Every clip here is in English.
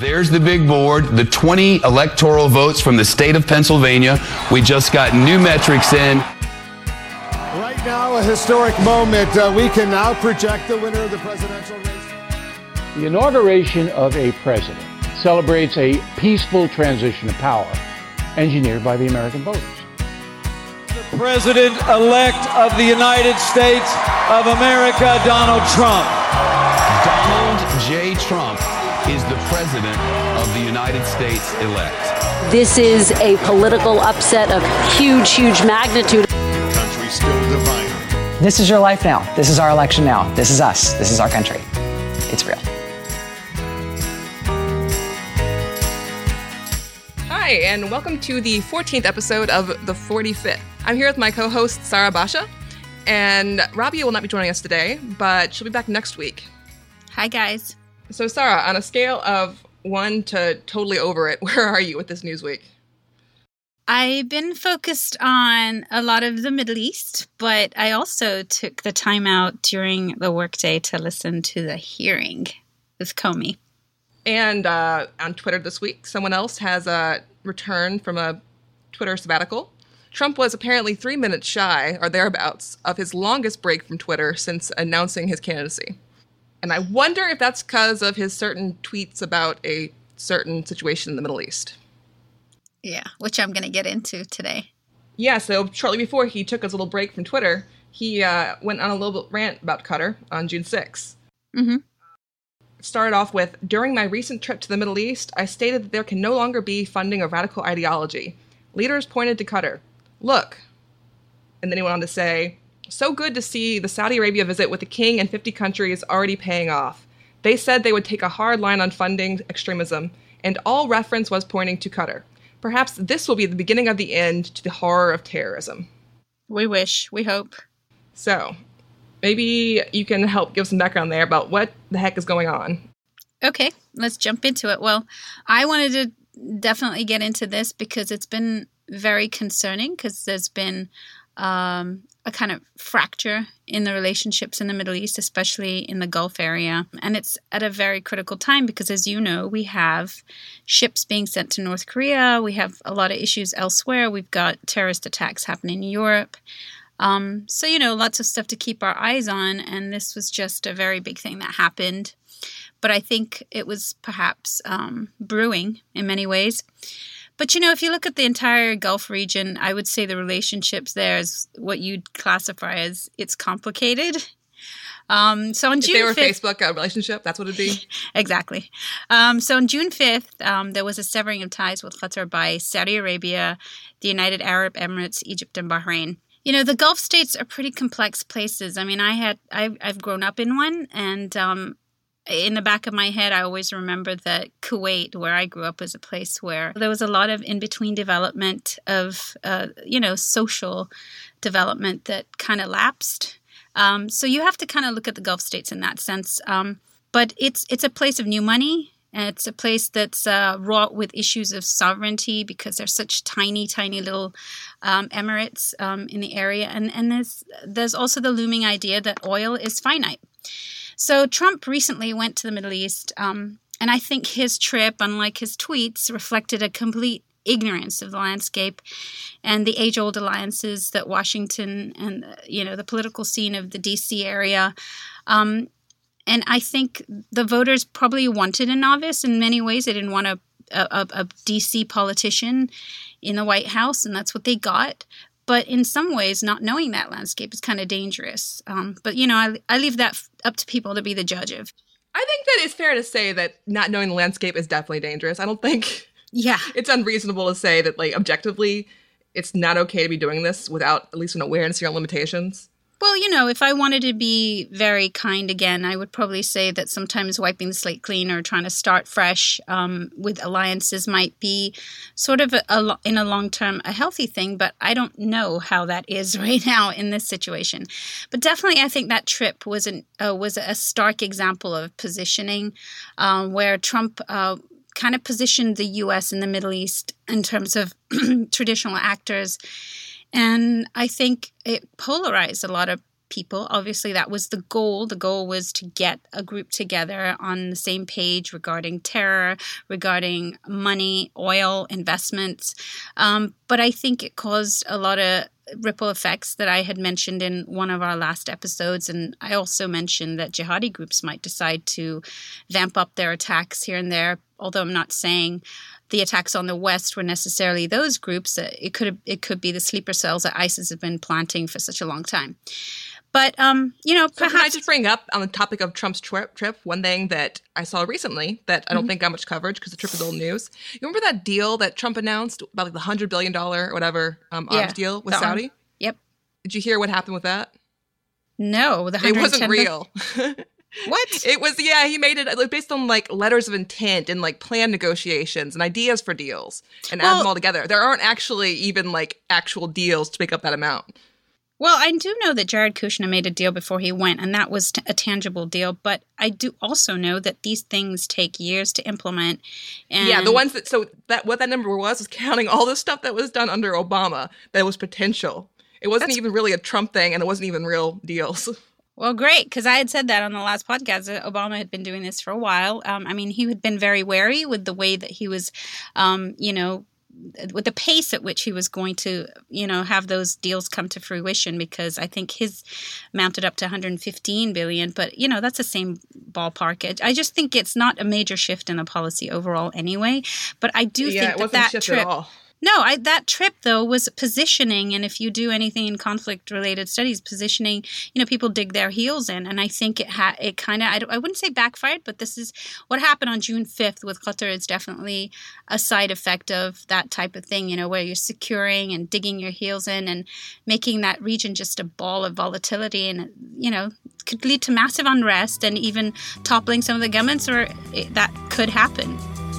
There's the big board, the 20 electoral votes from the state of Pennsylvania. We just got new metrics in. Right now, a historic moment. We can now project the winner of the presidential race. The inauguration of a president celebrates a peaceful transition of power engineered by the American voters. The President-elect of the United States of America, Donald Trump. Donald J. Trump is the president of the United States elect. This is a political upset of huge, huge magnitude. The country still divided. This is your life now. This is our election now. This is us. This is our country. It's real. Hi, and welcome to the 14th episode of The 45th. I'm here with my co-host, Sarah Basha, and Rabia will not be joining us today, but she'll be back next week. Hi, guys. So, Sarah, on a scale of 1 to totally over it, where are you with this news week? I've been focused on a lot of the Middle East, but I also took the time out during the workday to listen to the hearing with Comey. And on Twitter this week, someone else has returned from a Twitter sabbatical. Trump was apparently 3 minutes shy, or thereabouts, of his longest break from Twitter since announcing his candidacy. And I wonder if that's because of his certain tweets about a certain situation in the Middle East. Yeah, which I'm going to get into today. Yeah, so shortly before he took his little break from Twitter, he went on a little rant about Qatar on June 6th. Mm-hmm. Started off with, during my recent trip to the Middle East, I stated that there can no longer be funding of radical ideology. Leaders pointed to Qatar. Look. And then he went on to say, so good to see the Saudi Arabia visit with the king and 50 countries already paying off. They said they would take a hard line on funding extremism, and all reference was pointing to Qatar. Perhaps this will be the beginning of the end to the horror of terrorism. We wish. We hope. So, maybe you can help give some background there about what the heck is going on. Okay, let's jump into it. Well, I wanted to definitely get into this because it's been very concerning because there's been a kind of fracture in the relationships in the Middle East, especially in the Gulf area. And it's at a very critical time because, as you know, we have ships being sent to North Korea. We have a lot of issues elsewhere. We've got terrorist attacks happening in Europe. So, lots of stuff to keep our eyes on. And this was just a very big thing that happened. But I think it was perhaps brewing in many ways. But, if you look at the entire Gulf region, I would say the relationships there is what you'd classify as it's complicated. So on if June 5th... If they were Facebook relationship, that's what it'd be? Exactly. So on June 5th, there was a severing of ties with Qatar by Saudi Arabia, the United Arab Emirates, Egypt, and Bahrain. The Gulf states are pretty complex places. I mean, I've grown up in one, and in the back of my head, I always remember that Kuwait, where I grew up, was a place where there was a lot of in-between development of, social development that kind of lapsed. So you have to kind of look at the Gulf states in that sense. But it's a place of new money. And it's a place that's wrought with issues of sovereignty because they're such tiny, tiny little emirates in the area. And there's also the looming idea that oil is finite. So Trump recently went to the Middle East, and I think his trip, unlike his tweets, reflected a complete ignorance of the landscape and the age-old alliances that Washington and, the political scene of the D.C. area. And I think the voters probably wanted a novice. In many ways, they didn't want a D.C. politician in the White House, and that's what they got. But in some ways, not knowing that landscape is kind of dangerous. But, I leave that up to people to be the judge of. I think that it's fair to say that not knowing the landscape is definitely dangerous. I don't think it's unreasonable to say that, objectively, it's not okay to be doing this without at least an awareness of your limitations. Well, if I wanted to be very kind again, I would probably say that sometimes wiping the slate clean or trying to start fresh with alliances might be sort of in a long term a healthy thing. But I don't know how that is right now in this situation. But definitely, I think that trip was a stark example of positioning where Trump kind of positioned the U.S. in the Middle East in terms of traditional actors. And I think it polarized a lot of people. Obviously, that was the goal. The goal was to get a group together on the same page regarding terror, regarding money, oil, investments. But I think it caused a lot of ripple effects that I had mentioned in one of our last episodes. And I also mentioned that jihadi groups might decide to vamp up their attacks here and there, although I'm not saying the attacks on the West were necessarily those groups. It could be the sleeper cells that ISIS have been planting for such a long time. But, perhaps... Can I just bring up on the topic of Trump's trip, one thing that I saw recently that I don't think got much coverage because the trip is old news. You remember that deal that Trump announced about like the $100 billion or whatever arms deal with Saudi? Yep. Did you hear what happened with that? No, it wasn't real. What? It was, he made it based on like letters of intent and like plan negotiations and ideas for deals and add them all together. There aren't actually even like actual deals to make up that amount. Well, I do know that Jared Kushner made a deal before he went, and that was a tangible deal. But I do also know that these things take years to implement. And the ones what that number was counting all the stuff that was done under Obama that was potential. It wasn't even really a Trump thing, and it wasn't even real deals. Well, great, because I had said that on the last podcast that Obama had been doing this for a while. He had been very wary with the way that he was, with the pace at which he was going to, have those deals come to fruition, because I think his mounted up to $115 billion. But, that's the same ballpark. I just think it's not a major shift in the policy overall anyway. But I do think that trip... At all. No, that trip, though, was positioning, and if you do anything in conflict-related studies, positioning, people dig their heels in, and I think it kind of, I wouldn't say backfired, but this is what happened on June 5th with Qatar is definitely a side effect of that type of thing, where you're securing and digging your heels in and making that region just a ball of volatility, and, could lead to massive unrest and even toppling some of the governments, or that could happen.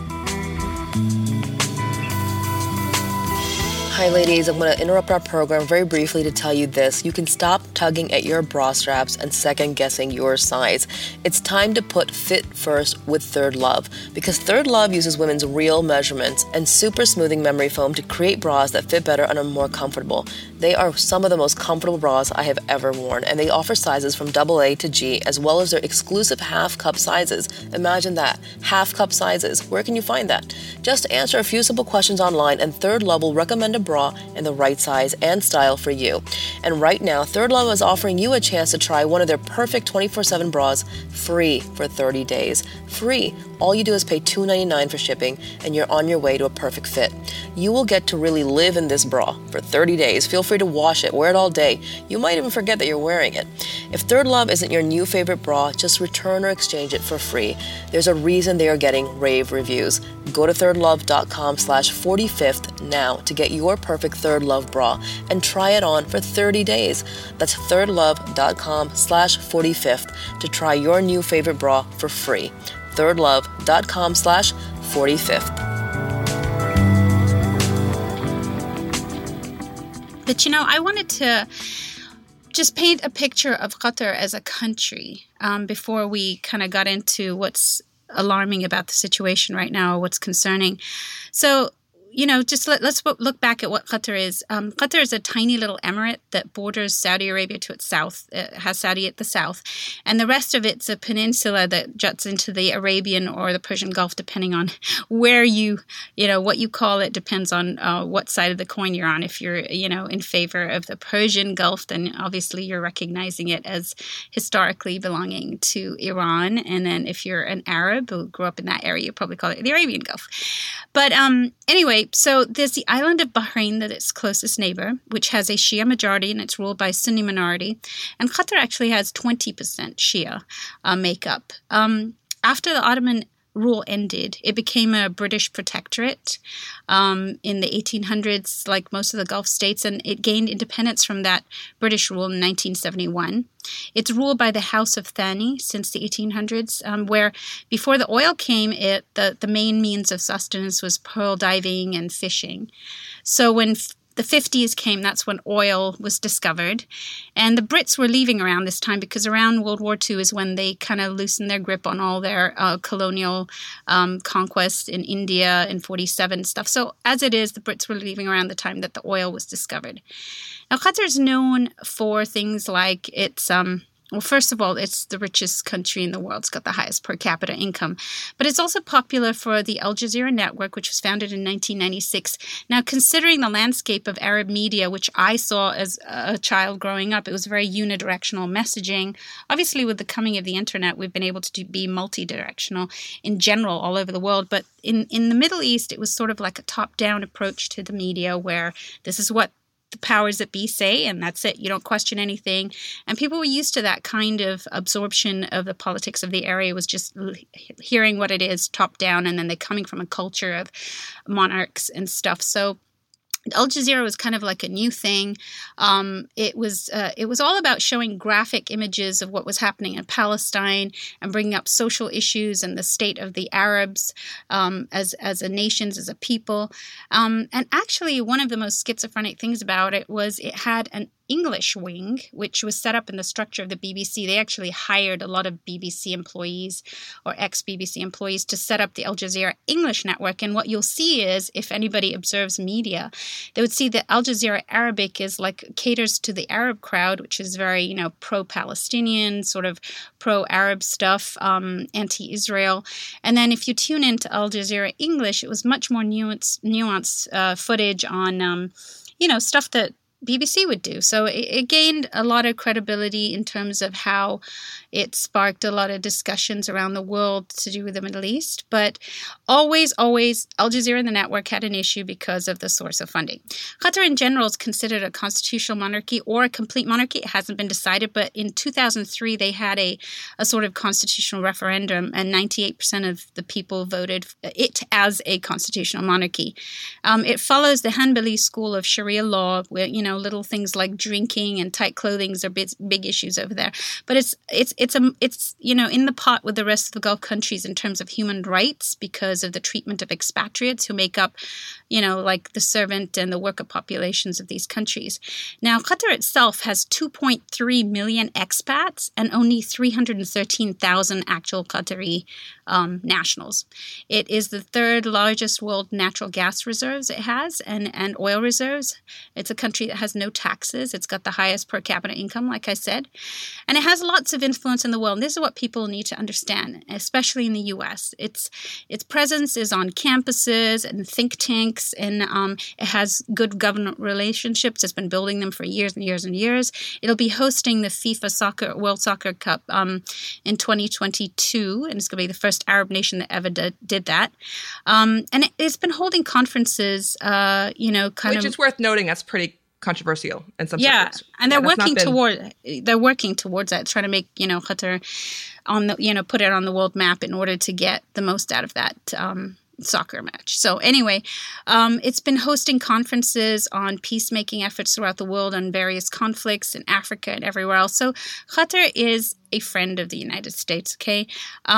Hi ladies, I'm going to interrupt our program very briefly to tell you this. You can stop tugging at your bra straps and second guessing your size. It's time to put fit first with Third Love, because Third Love uses women's real measurements and super smoothing memory foam to create bras that fit better and are more comfortable. They are some of the most comfortable bras I have ever worn, and they offer sizes from AA to G, as well as their exclusive half-cup sizes. Imagine that, half-cup sizes. Where can you find that? Just answer a few simple questions online, and Third Love will recommend a bra in the right size and style for you. And right now, Third Love is offering you a chance to try one of their perfect 24/7 bras free for 30 days. Free. All you do is pay $2.99 for shipping, and you're on your way to a perfect fit. You will get to really live in this bra for 30 days. Feel free to wash it, wear it all day. You might even forget that you're wearing it. If Third Love isn't your new favorite bra, just return or exchange it for free. There's a reason they are getting rave reviews. Go to thirdlove.com/45th now to get your perfect Third Love bra and try it on for 30 days. That's thirdlove.com/45th to try your new favorite bra for free. thirdlove.com/45th. But I wanted to just paint a picture of Qatar as a country before we kind of got into what's alarming about the situation right now, or what's concerning. So, just let's look back at what Qatar is. Qatar is a tiny little emirate that borders Saudi Arabia to its south. It has Saudi at the south. And the rest of it's a peninsula that juts into the Arabian or the Persian Gulf, depending on where what you call it depends on what side of the coin you're on. If you're, in favor of the Persian Gulf, then obviously you're recognizing it as historically belonging to Iran. And then if you're an Arab who grew up in that area, you probably call it the Arabian Gulf. But anyway, so there's the island of Bahrain, that its closest neighbor, which has a Shia majority and it's ruled by a Sunni minority. And Qatar actually has 20% Shia makeup. After the Ottoman rule ended, it became a British protectorate in the 1800s, like most of the Gulf states, and it gained independence from that British rule in 1971. It's ruled by the House of Thani since the 1800s, where before the oil came, the main means of sustenance was pearl diving and fishing. So when the 50s came, that's when oil was discovered. And the Brits were leaving around this time because around World War II is when they kind of loosened their grip on all their colonial conquest in India in 47 stuff. So as it is, the Brits were leaving around the time that the oil was discovered. Now, Qatar is known for things like its... Well, first of all, it's the richest country in the world. It's got the highest per capita income. But it's also popular for the Al Jazeera network, which was founded in 1996. Now, considering the landscape of Arab media, which I saw as a child growing up, it was very unidirectional messaging. Obviously, with the coming of the internet, we've been able to be multi-directional in general all over the world. But in the Middle East, it was sort of like a top-down approach to the media where this is what the powers that be say, and that's it. You don't question anything. And people were used to that kind of absorption of the politics of the area, was just hearing what it is top down, and then they're coming from a culture of monarchs and stuff. So Al Jazeera was kind of like a new thing. It was all about showing graphic images of what was happening in Palestine and bringing up social issues and the state of the Arabs as a nation, as a people. And actually, one of the most schizophrenic things about it was it had an English wing, which was set up in the structure of the BBC. They actually hired a lot of BBC employees or ex-BBC employees to set up the Al Jazeera English network. And what you'll see is, if anybody observes media, they would see that Al Jazeera Arabic is like caters to the Arab crowd, which is very, pro-Palestinian, sort of pro-Arab stuff, anti-Israel. And then if you tune into Al Jazeera English, it was much more nuanced footage on, stuff that BBC would do. So it gained a lot of credibility in terms of how it sparked a lot of discussions around the world to do with the Middle East. But always, Al Jazeera and the network had an issue because of the source of funding. Qatar in general is considered a constitutional monarchy or a complete monarchy. It hasn't been decided, but in 2003 they had a sort of constitutional referendum, and 98% of the people voted it as a constitutional monarchy. It follows the Hanbali school of Sharia law, where little things like drinking and tight clothing are big issues over there. But it's in the pot with the rest of the Gulf countries in terms of human rights because of the treatment of expatriates who make up, like the servant and the worker populations of these countries. Now, Qatar itself has 2.3 million expats and only 313,000 actual Qatari nationals. It is the third largest world natural gas reserves it has and oil reserves. It's a country that has no taxes. It's got the highest per capita income, like I said. And it has lots of influence in the world. And this is what people need to understand, especially in the U.S. Its presence is on campuses and think tanks, and it has good government relationships. It's been building them for years and years and years. It'll be hosting the FIFA World Soccer Cup in 2022, and it's going to be the first Arab nation that ever did that. And it's been holding conferences, Which is worth noting, that's pretty controversial in some circles. And they're working towards that, trying to make Qatar on the put it on the world map in order to get the most out of that soccer match. So anyway, it's been hosting conferences on peacemaking efforts throughout the world on various conflicts in Africa and everywhere else. So Qatar is a friend of the United States. Okay,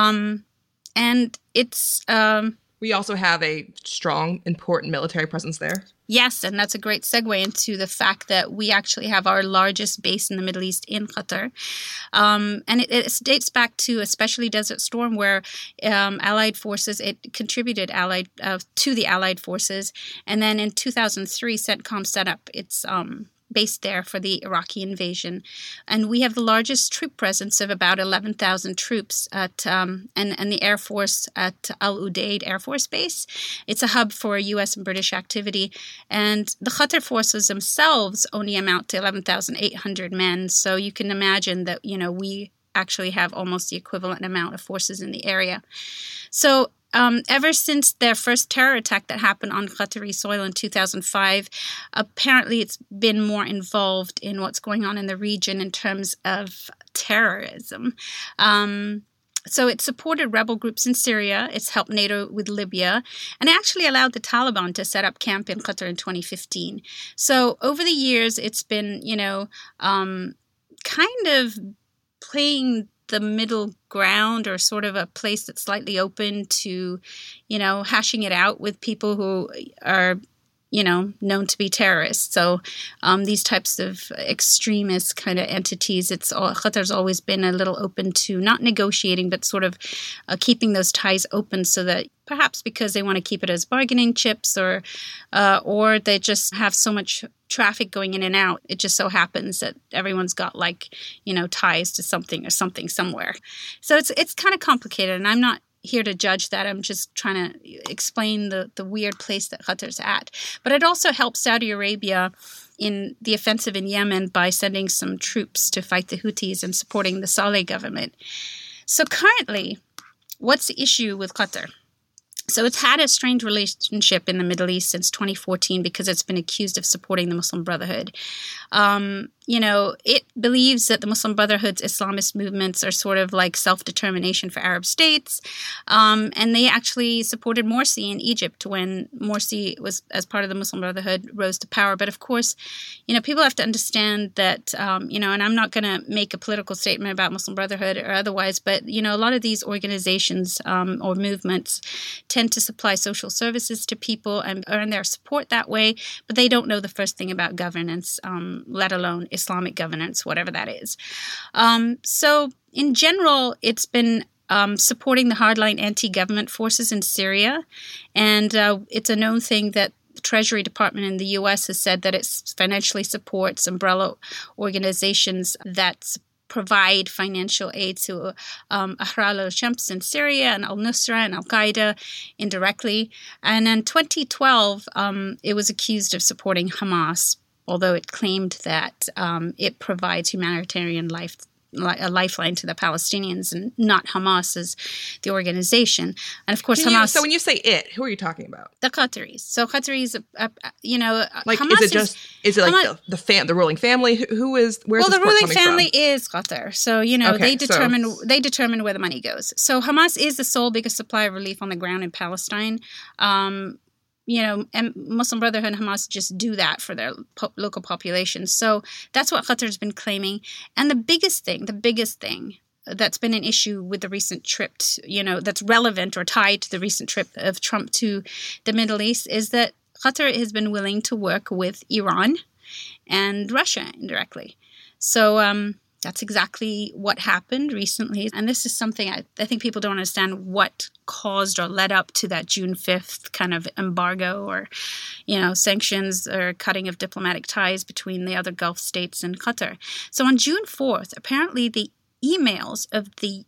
and it's. We also have a strong, important military presence there. Yes, and that's a great segue into the fact that we actually have our largest base in the Middle East in Qatar. And it dates back to especially Desert Storm, where Allied forces, it contributed to the Allied forces. And then in 2003, CENTCOM set up its based there for the Iraqi invasion. And we have the largest troop presence of about 11,000 troops at and the Air Force at Al Udeid Air Force Base. It's a hub for U.S. and British activity. And the Qatar forces themselves only amount to 11,800 men. So you can imagine that, we actually have almost the equivalent amount of forces in the area. So ever since their first terror attack that happened on Qatari soil in 2005, apparently it's been more involved in what's going on in the region in terms of terrorism. So it supported rebel groups in Syria, it's helped NATO with Libya, and it actually allowed the Taliban to set up camp in Qatar in 2015. So over the years, it's been, kind of playing the middle ground, or sort of a place that's slightly open to, hashing it out with people who are known to be terrorists. So these types of extremist kind of entities, Qatar's always been a little open to not negotiating, but sort of keeping those ties open so that perhaps because they want to keep it as bargaining chips or they just have so much traffic going in and out. It just so happens that everyone's got ties to something or something somewhere. So it's kind of complicated, and I'm not here to judge that. I'm just trying to explain the weird place that Qatar's at. But it also helps Saudi Arabia in the offensive in Yemen by sending some troops to fight the Houthis and supporting the Saleh government. So currently, what's the issue with Qatar? So it's had a strained relationship in the Middle East since 2014 because it's been accused of supporting the Muslim Brotherhood. It believes that the Muslim Brotherhood's Islamist movements are sort of like self-determination for Arab states. And they actually supported Morsi in Egypt when Morsi was, as part of the Muslim Brotherhood, rose to power. But of course, people have to understand that, and I'm not going to make a political statement about Muslim Brotherhood or otherwise, but, a lot of these organizations or movements tend to supply social services to people and earn their support that way, but they don't know the first thing about governance, let alone Islamic governance, whatever that is. So in general, it's been supporting the hardline anti-government forces in Syria. And it's a known thing that the Treasury Department in the U.S. has said that it financially supports umbrella organizations that provide financial aid to Ahrar al-Shams in Syria and al-Nusra and al-Qaeda indirectly. And in 2012, it was accused of supporting Hamas, although it claimed that it provides humanitarian a lifeline to the Palestinians and not Hamas as the organization. And of course, Hamas. So when you say it, who are you talking about? The Qataris. So Qataris, like, Hamas is it like Hamas, the ruling family? Where's the ruling family from? Is Qatar. So they determine where the money goes. So Hamas is the sole biggest supplier of relief on the ground in Palestine. And Muslim Brotherhood and Hamas just do that for their local populations. So that's what Qatar's been claiming. And the biggest thing that's been an issue with the recent trip, that's relevant or tied to the recent trip of Trump to the Middle East is that Qatar has been willing to work with Iran and Russia indirectly. So that's exactly what happened recently. And this is something I think people don't understand what caused or led up to that June 5th kind of embargo or, sanctions or cutting of diplomatic ties between the other Gulf states and Qatar. So on June 4th, apparently the emails of the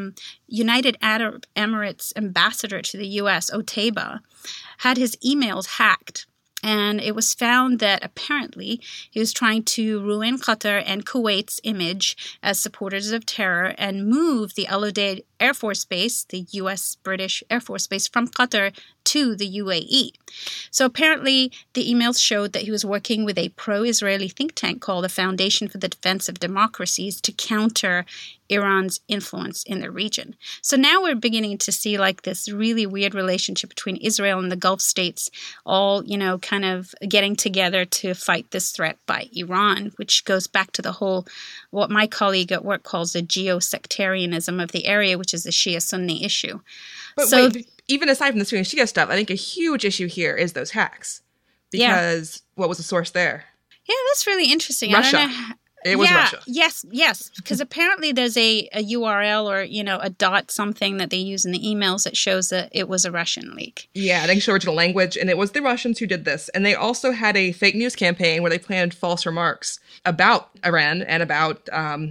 United Arab Emirates ambassador to the U.S., Otaiba, had his emails hacked. And it was found that apparently he was trying to ruin Qatar and Kuwait's image as supporters of terror and move the Al Udeid Air Force Base, the U.S.-British Air Force Base, from Qatar to the UAE. So apparently the emails showed that he was working with a pro-Israeli think tank called the Foundation for the Defense of Democracies to counter Iran's influence in the region. So now we're beginning to see like this really weird relationship between Israel and the Gulf states all, kind of getting together to fight this threat by Iran, which goes back to the whole, what my colleague at work calls the geosectarianism of the area, which is the Shia-Sunni issue. But wait, even aside from the Sunni Shia stuff, I think a huge issue here is those hacks. Because what was the source there? Yeah, that's really interesting. Russia. I don't know. It was Russia. Yes. Because apparently there's a URL or, a dot something that they use in the emails that shows that it was a Russian leak. Yeah, they show original language. And it was the Russians who did this. And they also had a fake news campaign where they planned false remarks about Iran and about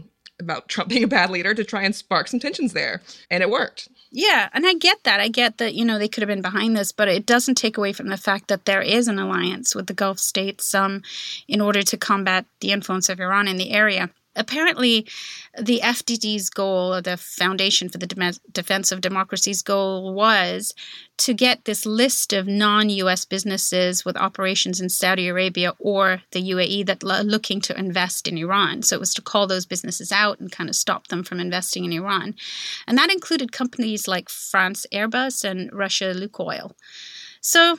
Trump being a bad leader to try and spark some tensions there. And it worked. Yeah, and I get that. I get that, they could have been behind this, but it doesn't take away from the fact that there is an alliance with the Gulf states in order to combat the influence of Iran in the area. Apparently, the FDD's goal, or the Foundation for the Defense of Democracy's goal, was to get this list of non-U.S. businesses with operations in Saudi Arabia or the UAE that are looking to invest in Iran. So it was to call those businesses out and kind of stop them from investing in Iran. And that included companies like France Airbus and Russia Lukoil. So,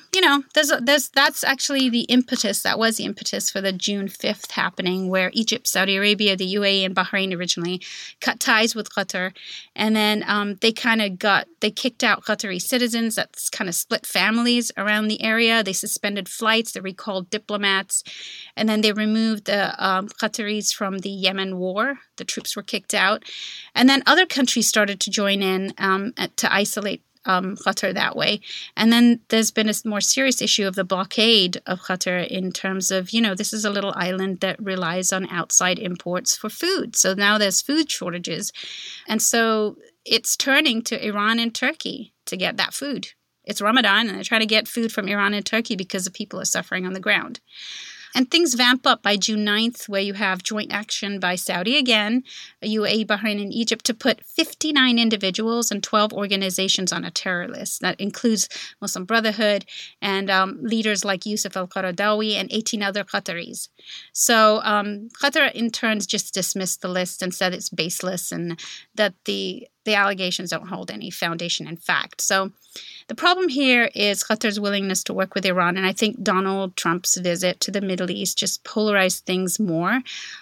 that's actually the impetus. That was the impetus for the June 5th happening, where Egypt, Saudi Arabia, the UAE, and Bahrain originally cut ties with Qatar. And then they kicked out Qatari citizens. That's kind of split families around the area. They suspended flights. They recalled diplomats. And then they removed the Qataris from the Yemen war. The troops were kicked out. And then other countries started to join in to isolate Qatar that way. And then there's been a more serious issue of the blockade of Qatar in terms of, this is a little island that relies on outside imports for food. So now there's food shortages. And so it's turning to Iran and Turkey to get that food. It's Ramadan and they're trying to get food from Iran and Turkey because the people are suffering on the ground. And things vamp up by June 9th, where you have joint action by Saudi again, UAE, Bahrain, and Egypt to put 59 individuals and 12 organizations on a terror list. That includes Muslim Brotherhood and leaders like Yusuf al-Qaradawi and 18 other Qataris. So Qatar, in turn, just dismissed the list and said it's baseless and that the allegations don't hold any foundation in fact. So the problem here is Qatar's willingness to work with Iran, and I think Donald Trump's visit to the Middle East just polarized things more.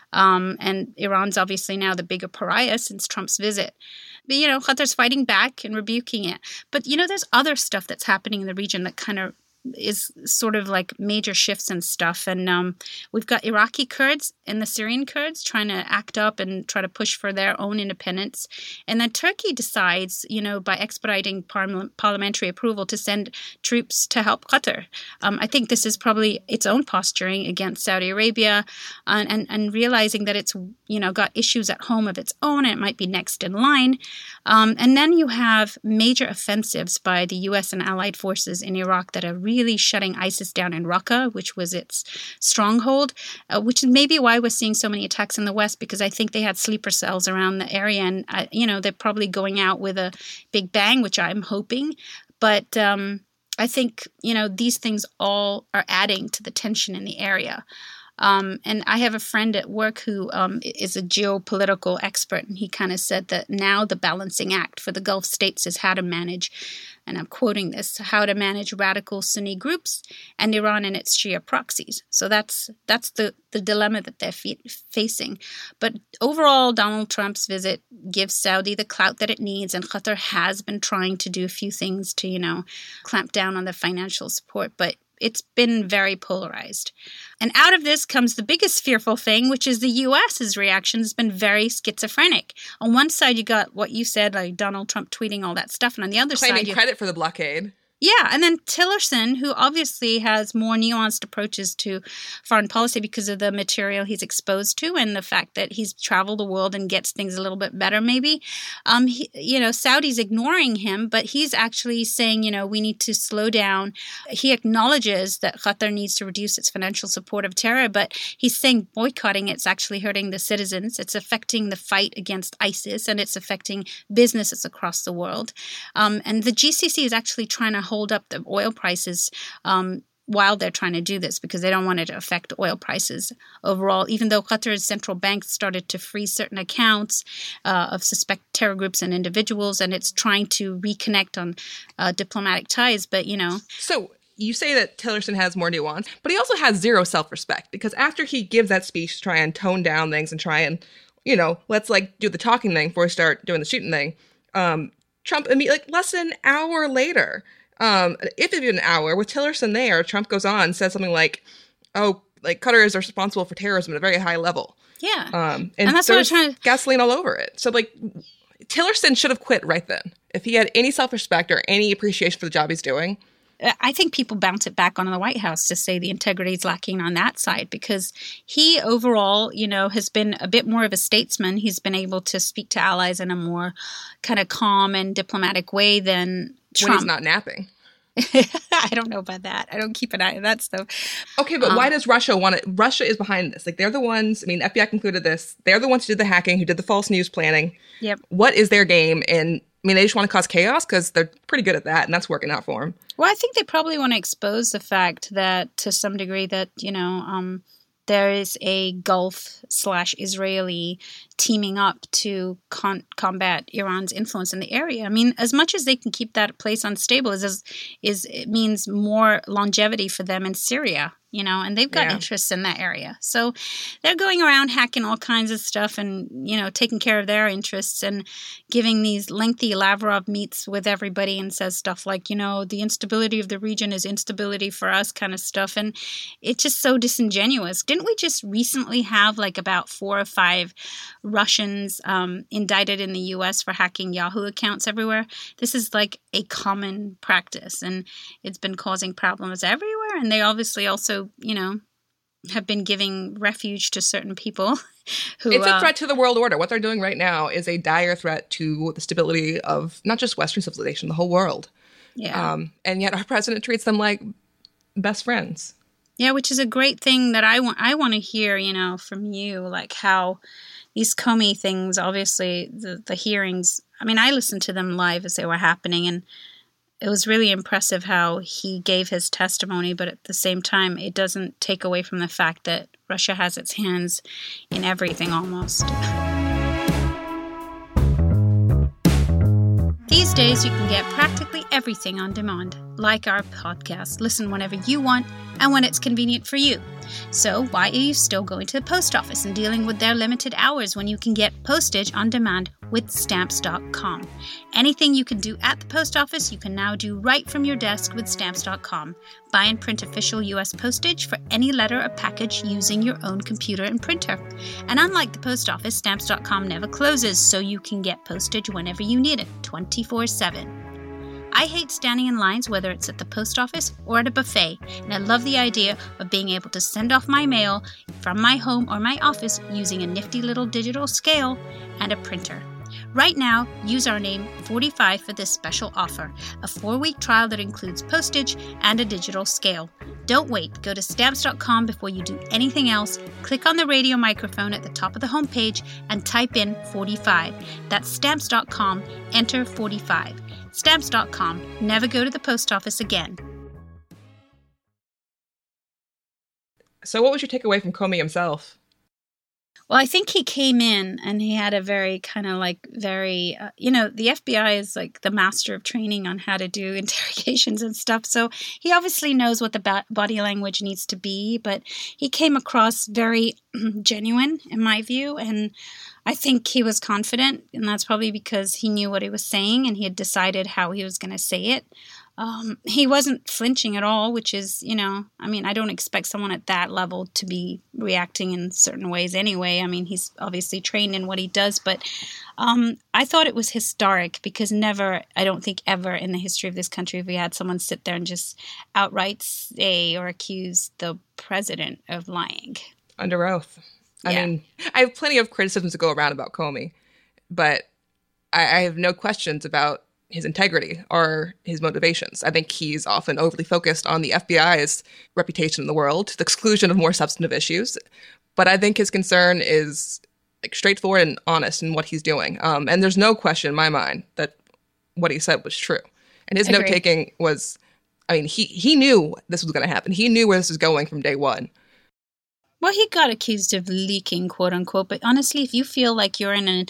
And Iran's obviously now the bigger pariah since Trump's visit. But, Qatar's fighting back and rebuking it. But, there's other stuff that's happening in the region that kind of is sort of like major shifts and stuff. And we've got Iraqi Kurds and the Syrian Kurds trying to act up and try to push for their own independence. And then Turkey decides, by expediting parliamentary approval to send troops to help Qatar. I think this is probably its own posturing against Saudi Arabia and realizing that it's, got issues at home of its own and it might be next in line. And then you have major offensives by the U.S. and allied forces in Iraq that are really shutting ISIS down in Raqqa, which was its stronghold, which is maybe why we're seeing so many attacks in the West, because I think they had sleeper cells around the area and, they're probably going out with a big bang, which I'm hoping. But I think, these things all are adding to the tension in the area. And I have a friend at work who is a geopolitical expert, and he kind of said that now the balancing act for the Gulf states is how to manage, and I'm quoting this, how to manage radical Sunni groups and Iran and its Shia proxies. So that's the dilemma that they're facing. But overall, Donald Trump's visit gives Saudi the clout that it needs, and Qatar has been trying to do a few things to, clamp down on the financial support, but it's been very polarized. And out of this comes the biggest fearful thing, which is the U.S.'s reaction has been very schizophrenic. On one side, you got what you said, like Donald Trump tweeting all that stuff. And on the other side, claiming credit for the blockade. Yeah, and then Tillerson, who obviously has more nuanced approaches to foreign policy because of the material he's exposed to and the fact that he's traveled the world and gets things a little bit better maybe. Saudi's ignoring him, but he's actually saying, we need to slow down. He acknowledges that Qatar needs to reduce its financial support of terror, but he's saying boycotting it's actually hurting the citizens. It's affecting the fight against ISIS, and it's affecting businesses across the world. And the GCC is actually trying to hold up the oil prices while they're trying to do this because they don't want it to affect oil prices overall, even though Qatar's central bank started to freeze certain accounts of suspect terror groups and individuals, and it's trying to reconnect on diplomatic ties. But, So you say that Tillerson has more nuance, but he also has zero self-respect because after he gives that speech to try and tone down things and try and, let's do the talking thing before we start doing the shooting thing, Trump, less than an hour later, if it's an hour, with Tillerson there, Trump goes on, says something like, Qatar is responsible for terrorism at a very high level. Yeah. And that's there's gasoline all over it. So, Tillerson should have quit right then. If he had any self-respect or any appreciation for the job he's doing. I think people bounce it back on the White House to say the integrity is lacking on that side because he overall, has been a bit more of a statesman. He's been able to speak to allies in a more kind of calm and diplomatic way than Trump. When he's not napping. I don't know about that. I don't keep an eye on that stuff. Okay, but why does Russia want it? Russia is behind this. They're the ones, FBI concluded this. They're the ones who did the hacking, who did the false news planning. Yep. What is their game? And they just want to cause chaos because they're pretty good at that, and that's working out for them. Well, I think they probably want to expose the fact that, to some degree, that, there is a Gulf/Israeli teaming up to combat Iran's influence in the area. I mean, as much as they can keep that place unstable, it means more longevity for them in Syria, and they've got interests in that area. So they're going around hacking all kinds of stuff and, taking care of their interests and giving these lengthy Lavrov meets with everybody and says stuff like, the instability of the region is instability for us kind of stuff. And it's just so disingenuous. Didn't we just recently have about 4 or 5 Russians indicted in the U.S. for hacking Yahoo accounts everywhere? This is a common practice, and it's been causing problems everywhere. And they obviously also, have been giving refuge to certain people who... It's a threat to the world order. What they're doing right now is a dire threat to the stability of not just Western civilization, the whole world. Yeah. And yet our president treats them like best friends. Yeah, which is a great thing that I want to hear, from you, how these Comey things, obviously the hearings, I mean, I listened to them live as they were happening, and it was really impressive how he gave his testimony, but at the same time, it doesn't take away from the fact that Russia has its hands in everything almost. These days, you can get practically everything on demand, like our podcast. Listen whenever you want and when it's convenient for you. So why are you still going to the post office and dealing with their limited hours when you can get postage on demand with Stamps.com? Anything you can do at the post office, you can now do right from your desk with Stamps.com. Buy and print official U.S. postage for any letter or package using your own computer and printer. And unlike the post office, Stamps.com never closes, so you can get postage whenever you need it, 24/7. I hate standing in lines, whether it's at the post office or at a buffet, and I love the idea of being able to send off my mail from my home or my office using a nifty little digital scale and a printer. Right now, use our name 45 for this special offer, a 4-week trial that includes postage and a digital scale. Don't wait. Go to Stamps.com before you do anything else. Click on the radio microphone at the top of the homepage and type in 45. That's Stamps.com. Enter 45. Stamps.com. Never go to the post office again. So what was your takeaway from Comey himself? Well, I think he came in and he had a very kind of the FBI is the master of training on how to do interrogations and stuff. So he obviously knows what the body language needs to be, but he came across very genuine in my view. And I think he was confident, and that's probably because he knew what he was saying and he had decided how he was going to say it. He wasn't flinching at all, which is, I don't expect someone at that level to be reacting in certain ways anyway. I mean, he's obviously trained in what he does, but I thought it was historic because never, I don't think ever in the history of this country have we had someone sit there and just outright say or accuse the president of lying. Under oath. I mean, I have plenty of criticisms to go around about Comey, but I have no questions about his integrity or his motivations. I think he's often overly focused on the FBI's reputation in the world to the exclusion of more substantive issues. But I think his concern is straightforward and honest in what he's doing. And there's no question in my mind that what he said was true. And his note-taking was, he knew this was going to happen. He knew where this was going from day one. Well, he got accused of leaking, quote unquote. But honestly, if you feel like you're in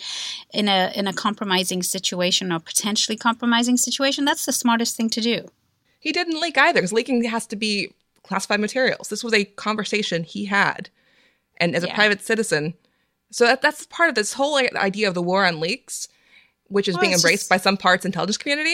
a compromising situation or potentially compromising situation, that's the smartest thing to do. He didn't leak either, because leaking has to be classified materials. This was a conversation he had, and as a private citizen. So that's part of this whole idea of the war on leaks, which is being embraced by some parts of the intelligence community.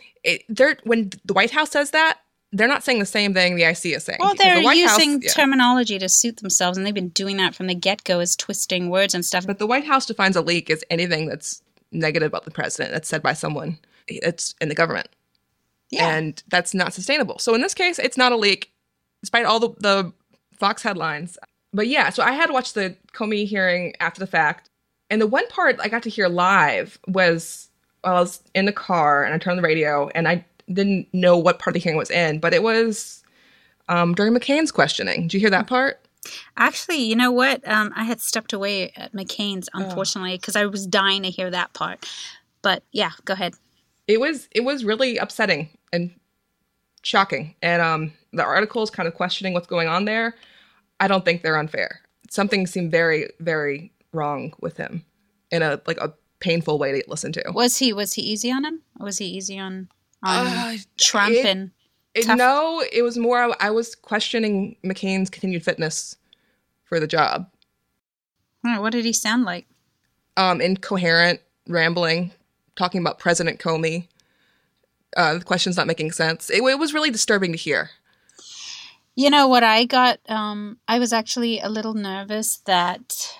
When the White House says that, they're not saying the same thing the IC is saying. Well, they're using terminology to suit themselves, and they've been doing that from the get-go, is twisting words and stuff. But the White House defines a leak as anything that's negative about the president that's said by someone. It's in the government. Yeah. And that's not sustainable. So in this case, it's not a leak, despite all the Fox headlines. But yeah, so I had watched the Comey hearing after the fact. And the one part I got to hear live was while I was in the car, and I turned on the radio, and I didn't know what part of the hearing was in, but it was during McCain's questioning. Did you hear that part? Actually, you know what? I had stepped away at McCain's, unfortunately, because I was dying to hear that part. But yeah, go ahead. It was really upsetting and shocking. And the articles kind of questioning what's going on there, I don't think they're unfair. Something seemed very, very wrong with him. in a painful way to listen to. Was he easy on him? Or was he easy on Trump No, it was more I was questioning McCain's continued fitness for the job. What did he sound like? Incoherent, rambling, talking about President Comey. The question's not making sense. It was really disturbing to hear. You know what I got? I was actually a little nervous that,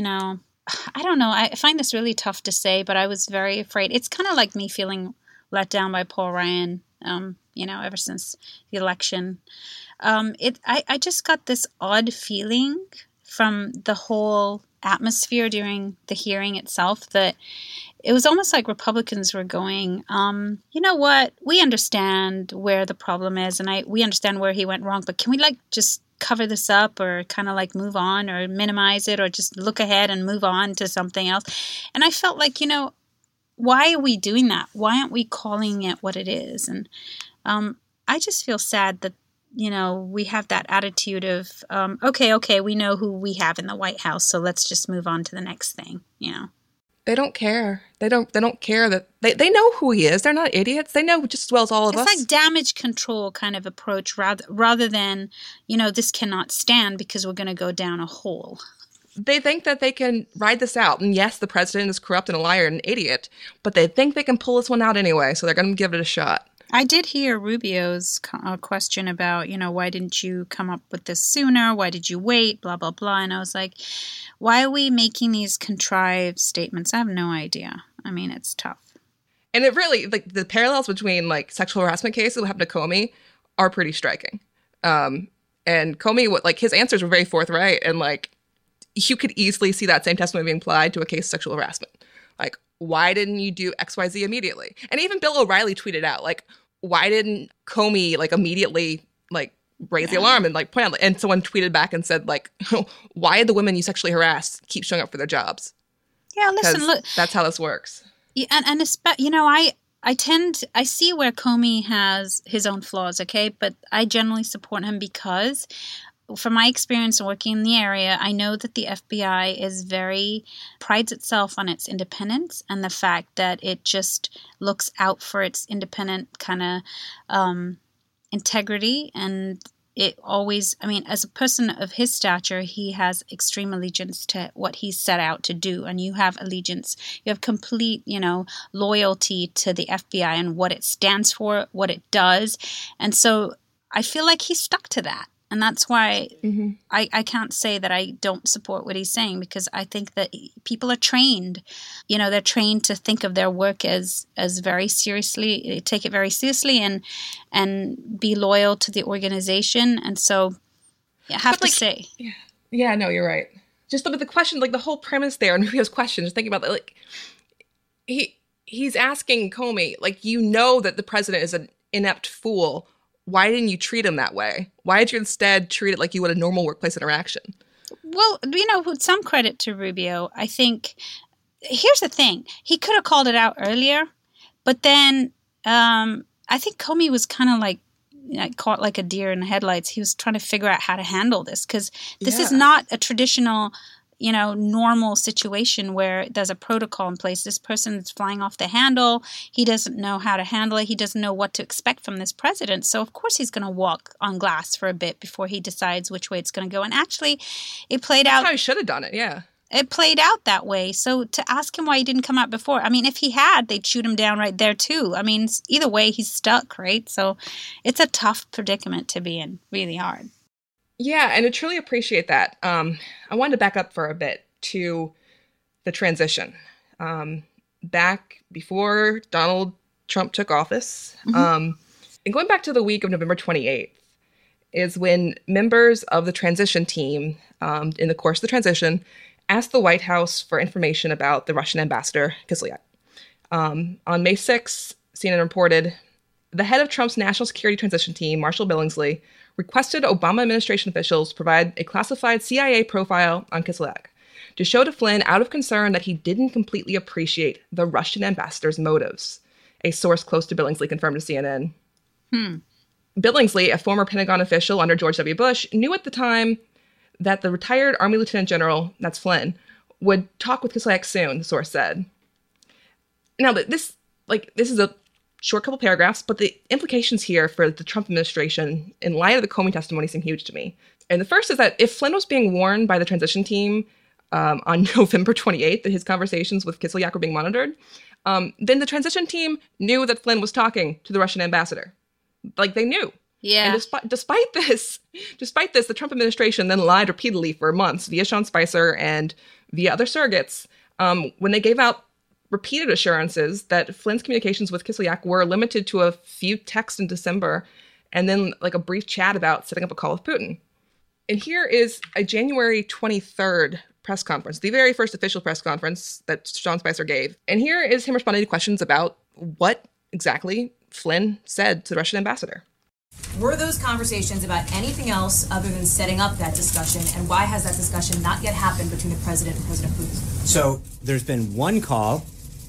I don't know. I find this really tough to say, but I was very afraid. It's kind of like me feeling let down by Paul Ryan, ever since the election. I just got this odd feeling from the whole atmosphere during the hearing itself that it was almost like Republicans were going, you know what, we understand where the problem is and we understand where he went wrong, but can we just cover this up or kind of move on or minimize it or just look ahead and move on to something else? And I felt like, why are we doing that? Why aren't we calling it what it is? And I just feel sad that, we have that attitude of, okay, we know who we have in the White House, so let's just move on to the next thing, They don't care. They don't care that they know who he is. They're not idiots. They know just as well as all of us. It's like damage control kind of approach rather than, this cannot stand because we're going to go down a hole. They think that they can ride this out. And yes, the president is corrupt and a liar and an idiot, but they think they can pull this one out anyway, so they're going to give it a shot. I did hear Rubio's question about, why didn't you come up with this sooner? Why did you wait? Blah, blah, blah. And I was like, why are we making these contrived statements? I have no idea. I mean, it's tough. And it really, the parallels between, sexual harassment cases that happened to Comey are pretty striking. And Comey, his answers were very forthright. And, you could easily see that same testimony being applied to a case of sexual harassment. Why didn't you do XYZ immediately? And even Bill O'Reilly tweeted out, why didn't Comey immediately raise the alarm and point out? And someone tweeted back and said why did the women you sexually harassed keep showing up for their jobs? Yeah, listen, look, that's how this works. Yeah, and I see where Comey has his own flaws, okay, but I generally support him because from my experience working in the area, I know that the FBI prides itself on its independence and the fact that it just looks out for its independent kind of integrity. And it always, as a person of his stature, he has extreme allegiance to what he's set out to do. And you have allegiance, you have complete, loyalty to the FBI and what it stands for, what it does. And so I feel like he stuck to that. And that's why I can't say that I don't support what he's saying, because I think that people are trained. They're trained to think of their work as very seriously, take it very seriously and be loyal to the organization. And so I have to say. Yeah, no, you're right. Just the question, the whole premise there and Rubio's question, just thinking about that, he's asking Comey, that the president is an inept fool. Why didn't you treat him that way? Why did you instead treat it like you would a normal workplace interaction? Well, with some credit to Rubio, I think, here's the thing. He could have called it out earlier, but then I think Comey was kind of caught like a deer in the headlights. He was trying to figure out how to handle this because this is not a traditional normal situation where there's a protocol in place. This person is flying off the handle. He doesn't know how to handle it. He doesn't know what to expect from this president. So, of course, he's going to walk on glass for a bit before he decides which way it's going to go. And actually, it played out. That's how he should have done it, yeah. It played out that way. So to ask him why he didn't come out before, if he had, they'd shoot him down right there, too. Either way, he's stuck, right? So it's a tough predicament to be in, really hard. Yeah, and I truly appreciate that. I wanted to back up for a bit to the transition. Back before Donald Trump took office, and going back to the week of November 28th, is when members of the transition team, in the course of the transition, asked the White House for information about the Russian ambassador, Kislyak. On May 6th, CNN reported, the head of Trump's national security transition team, Marshall Billingsley, requested Obama administration officials provide a classified CIA profile on Kislyak to show to Flynn out of concern that he didn't completely appreciate the Russian ambassador's motives, a source close to Billingsley confirmed to CNN. Billingsley, a former Pentagon official under George W. Bush, knew at the time that the retired Army Lieutenant General, that's Flynn, would talk with Kislyak soon, the source said. Now, this is a short couple paragraphs, but the implications here for the Trump administration in light of the Comey testimony seem huge to me. And the first is that if Flynn was being warned by the transition team on November 28th that his conversations with Kislyak were being monitored, then the transition team knew that Flynn was talking to the Russian ambassador. Like, they knew. Yeah. And despite this, the Trump administration then lied repeatedly for months via Sean Spicer and via other surrogates when they gave out repeated assurances that Flynn's communications with Kislyak were limited to a few texts in December and then like a brief chat about setting up a call with Putin. And here is a January 23rd press conference, the very first official press conference that Sean Spicer gave. And here is him responding to questions about what exactly Flynn said to the Russian ambassador. Were those conversations about anything else other than setting up that discussion, and why has that discussion not yet happened between the president and President Putin? So there's been one call.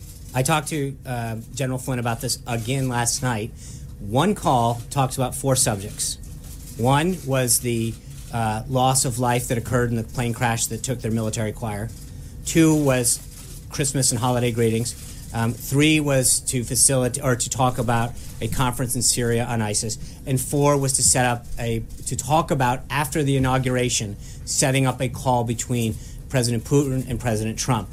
I talked to General Flynn about this again last night. One call talks about 4 subjects. One was the loss of life that occurred in the plane crash that took their military choir. 2 was Christmas and holiday greetings. 3 was to facilitate or to talk about a conference in Syria on ISIS, and 4 was to to talk about after the inauguration, setting up a call between President Putin and President Trump.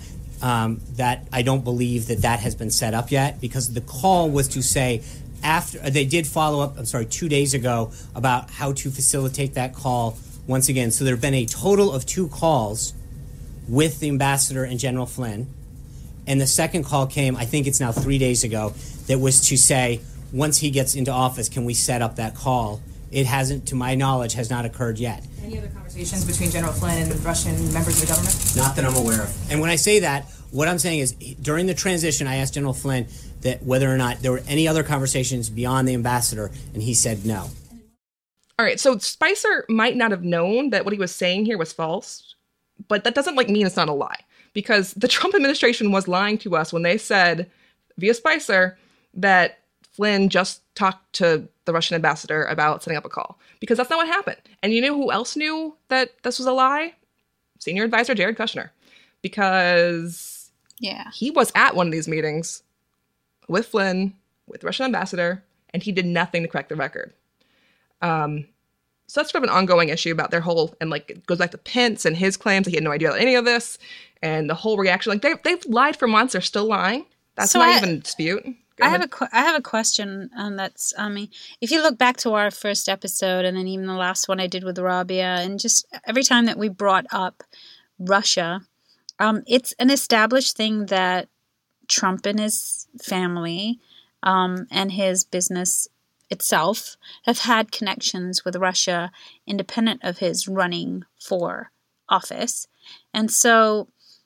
That I don't believe that has been set up yet, because the call was to say after they did follow up. 2 days ago about how to facilitate that call once again. So there have been a total of 2 calls with the ambassador and General Flynn. And the second call came, I think it's now 3 days ago, that was to say, once he gets into office, can we set up that call? It hasn't, to my knowledge, has not occurred yet. Any other conversations between General Flynn and Russian members of the government? Not that I'm aware of. And when I say that, what I'm saying is, during the transition, I asked General Flynn that whether or not there were any other conversations beyond the ambassador, and he said no. All right, so Spicer might not have known that what he was saying here was false, but that doesn't mean it's not a lie. Because the Trump administration was lying to us when they said, via Spicer, that Flynn just talked to the Russian ambassador about setting up a call. Because that's not what happened. And you know who else knew that this was a lie? Senior advisor Jared Kushner. Because he was at one of these meetings with Flynn, with the Russian ambassador, and he did nothing to correct the record. So that's sort of an ongoing issue about their whole, and like it goes back to Pence and his claims that he had no idea about any of this. And the whole reaction, like they've lied for months, they're still lying. That's not even a dispute. I have a question that's, if you look back to our first episode and then even the last one I did with Rabia, and just every time that we brought up Russia, it's an established thing that Trump and his family and his business itself have had connections with Russia independent of his running for office. And so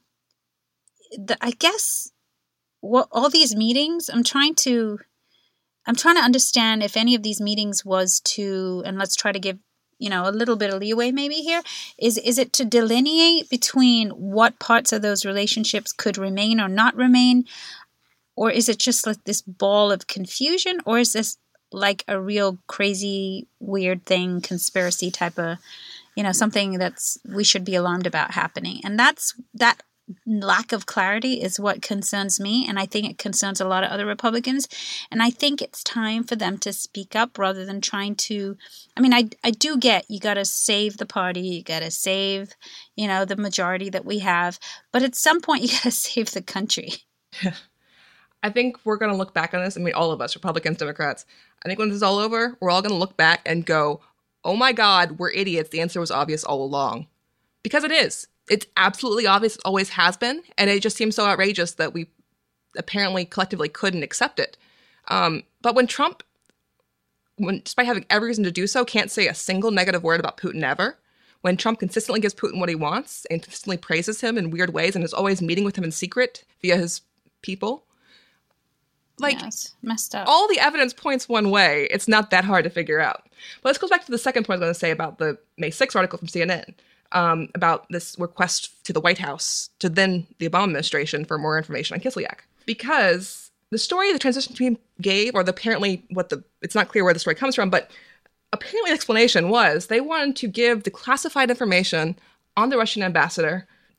I guess what all these meetings, I'm trying to understand if any of these meetings was to, and let's try to give, a little bit of leeway maybe here, is it to delineate between what parts of those relationships could remain or not remain? Or is it just like this ball of confusion? Or is this like a real crazy, weird thing, conspiracy type of, something that's we should be alarmed about happening? And that lack of clarity is what concerns me, and I think it concerns a lot of other Republicans. And I think it's time for them to speak up rather than trying to. I do get you got to save the party, you got to save, the majority that we have, but at some point you got to save the country. I think we're going to look back on this. All of us, Republicans, Democrats. I think when this is all over, we're all going to look back and go, oh my God, we're idiots. The answer was obvious all along. Because it is. It's absolutely obvious. It always has been. And it just seems so outrageous that we apparently collectively couldn't accept it. But when Trump, despite having every reason to do so, can't say a single negative word about Putin ever, when Trump consistently gives Putin what he wants and consistently praises him in weird ways and is always meeting with him in secret via his people, it's messed up. All the evidence points one way. It's not that hard to figure out. But this goes back to the second point I was going to say about the May 6th article from CNN. About this request to the White House, to then the Obama administration, for more information on Kislyak. Because the story the transition team gave, or it's not clear where the story comes from, but apparently the explanation was they wanted to give the classified information on the Russian ambassador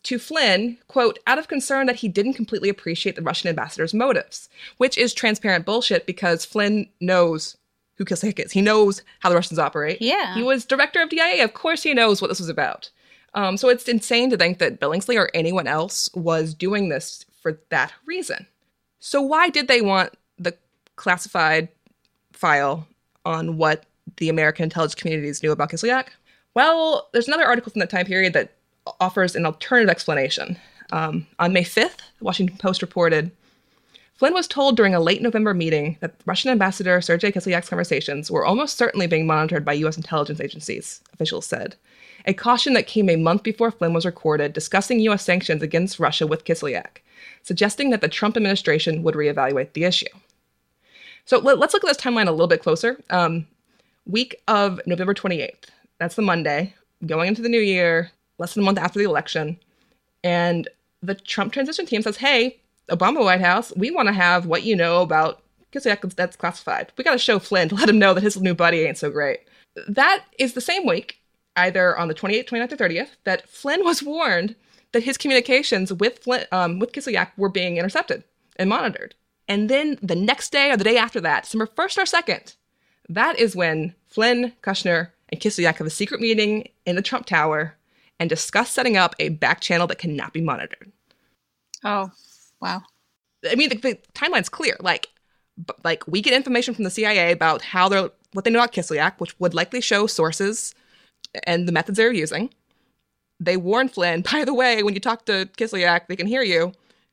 to Flynn, quote, out of concern that he didn't completely appreciate the Russian ambassador's motives, which is transparent bullshit because Flynn knows who Kislyak is. He knows how the Russians operate. Yeah. He was director of DIA. Of course he knows what this was about. So it's insane to think that Billingsley or anyone else was doing this for that reason. So why did they want the classified file on what the American intelligence communities knew about Kislyak? Well, there's another article from that time period that offers an alternative explanation. On May 5th, the Washington Post reported, Flynn was told during a late November meeting that Russian Ambassador Sergei Kislyak's conversations were almost certainly being monitored by U.S. intelligence agencies, officials said. A caution that came a month before Flynn was recorded discussing U.S. sanctions against Russia with Kislyak, suggesting that the Trump administration would reevaluate the issue. So let's look at this timeline a little bit closer. Week of November 28th, that's the Monday, going into the new year, less than a month after the election, and the Trump transition team says, hey, Obama White House, we want to have what you know about Kislyak that's classified. We got to show Flynn to let him know that his new buddy ain't so great. That is the same week, either on the 28th, 29th, or 30th, that Flynn was warned that his communications with Kislyak were being intercepted and monitored. And then the next day or the day after that, December 1st or 2nd, that is when Flynn, Kushner, and Kislyak have a secret meeting in the Trump Tower and discuss setting up a back channel that cannot be monitored. Oh, wow. I mean, the timeline's clear. Like we get information from the CIA about what they know about Kislyak, which would likely show sources and the methods they're using. They warn Flynn, by the way, when you talk to Kislyak, they can hear you.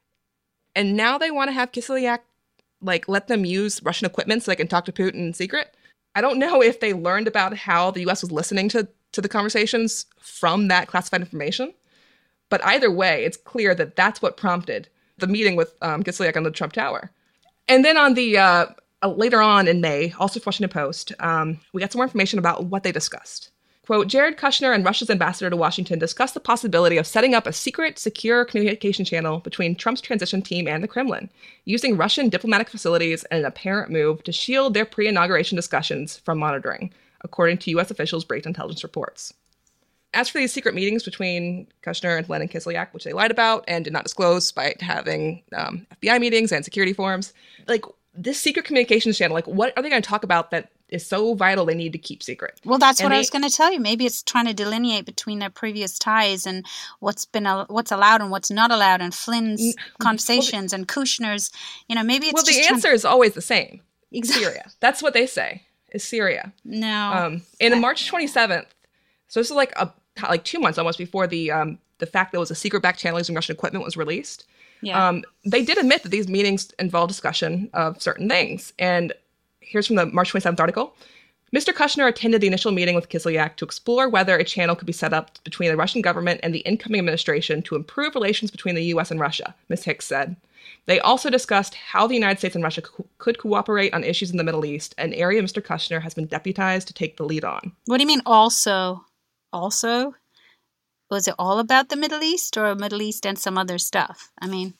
And now they want to have Kislyak, let them use Russian equipment so they can talk to Putin in secret. I don't know if they learned about how the U.S. was listening to the conversations from that classified information. But either way, it's clear that that's what prompted the meeting with Kislyak on the Trump Tower. And then on the later on in May, also for Washington Post, we got some more information about what they discussed. Quote, Jared Kushner and Russia's ambassador to Washington discussed the possibility of setting up a secret, secure communication channel between Trump's transition team and the Kremlin, using Russian diplomatic facilities in an apparent move to shield their pre-inauguration discussions from monitoring, according to U.S. officials' breaked intelligence reports. As for these secret meetings between Kushner and Flynn and Kislyak, which they lied about and did not disclose despite having FBI meetings and security forums, this secret communications channel, what are they going to talk about that is so vital they need to keep secret? Well, that's what I was going to tell you. Maybe it's trying to delineate between their previous ties and what's allowed and what's not allowed, and Flynn's conversations and Kushner's. Maybe it's the answer is always the same. Exactly. Syria. That's what they say is Syria. No. And on March 27th, so this is 2 months almost before the fact that it was a secret back channel using Russian equipment was released. Yeah. They did admit that these meetings involved discussion of certain things. And here's from the March 27th article. Mr. Kushner attended the initial meeting with Kislyak to explore whether a channel could be set up between the Russian government and the incoming administration to improve relations between the U.S. and Russia, Ms. Hicks said. They also discussed how the United States and Russia could cooperate on issues in the Middle East, an area Mr. Kushner has been deputized to take the lead on. What do you mean also? Also? Was it all about the Middle East or Middle East and some other stuff? I mean...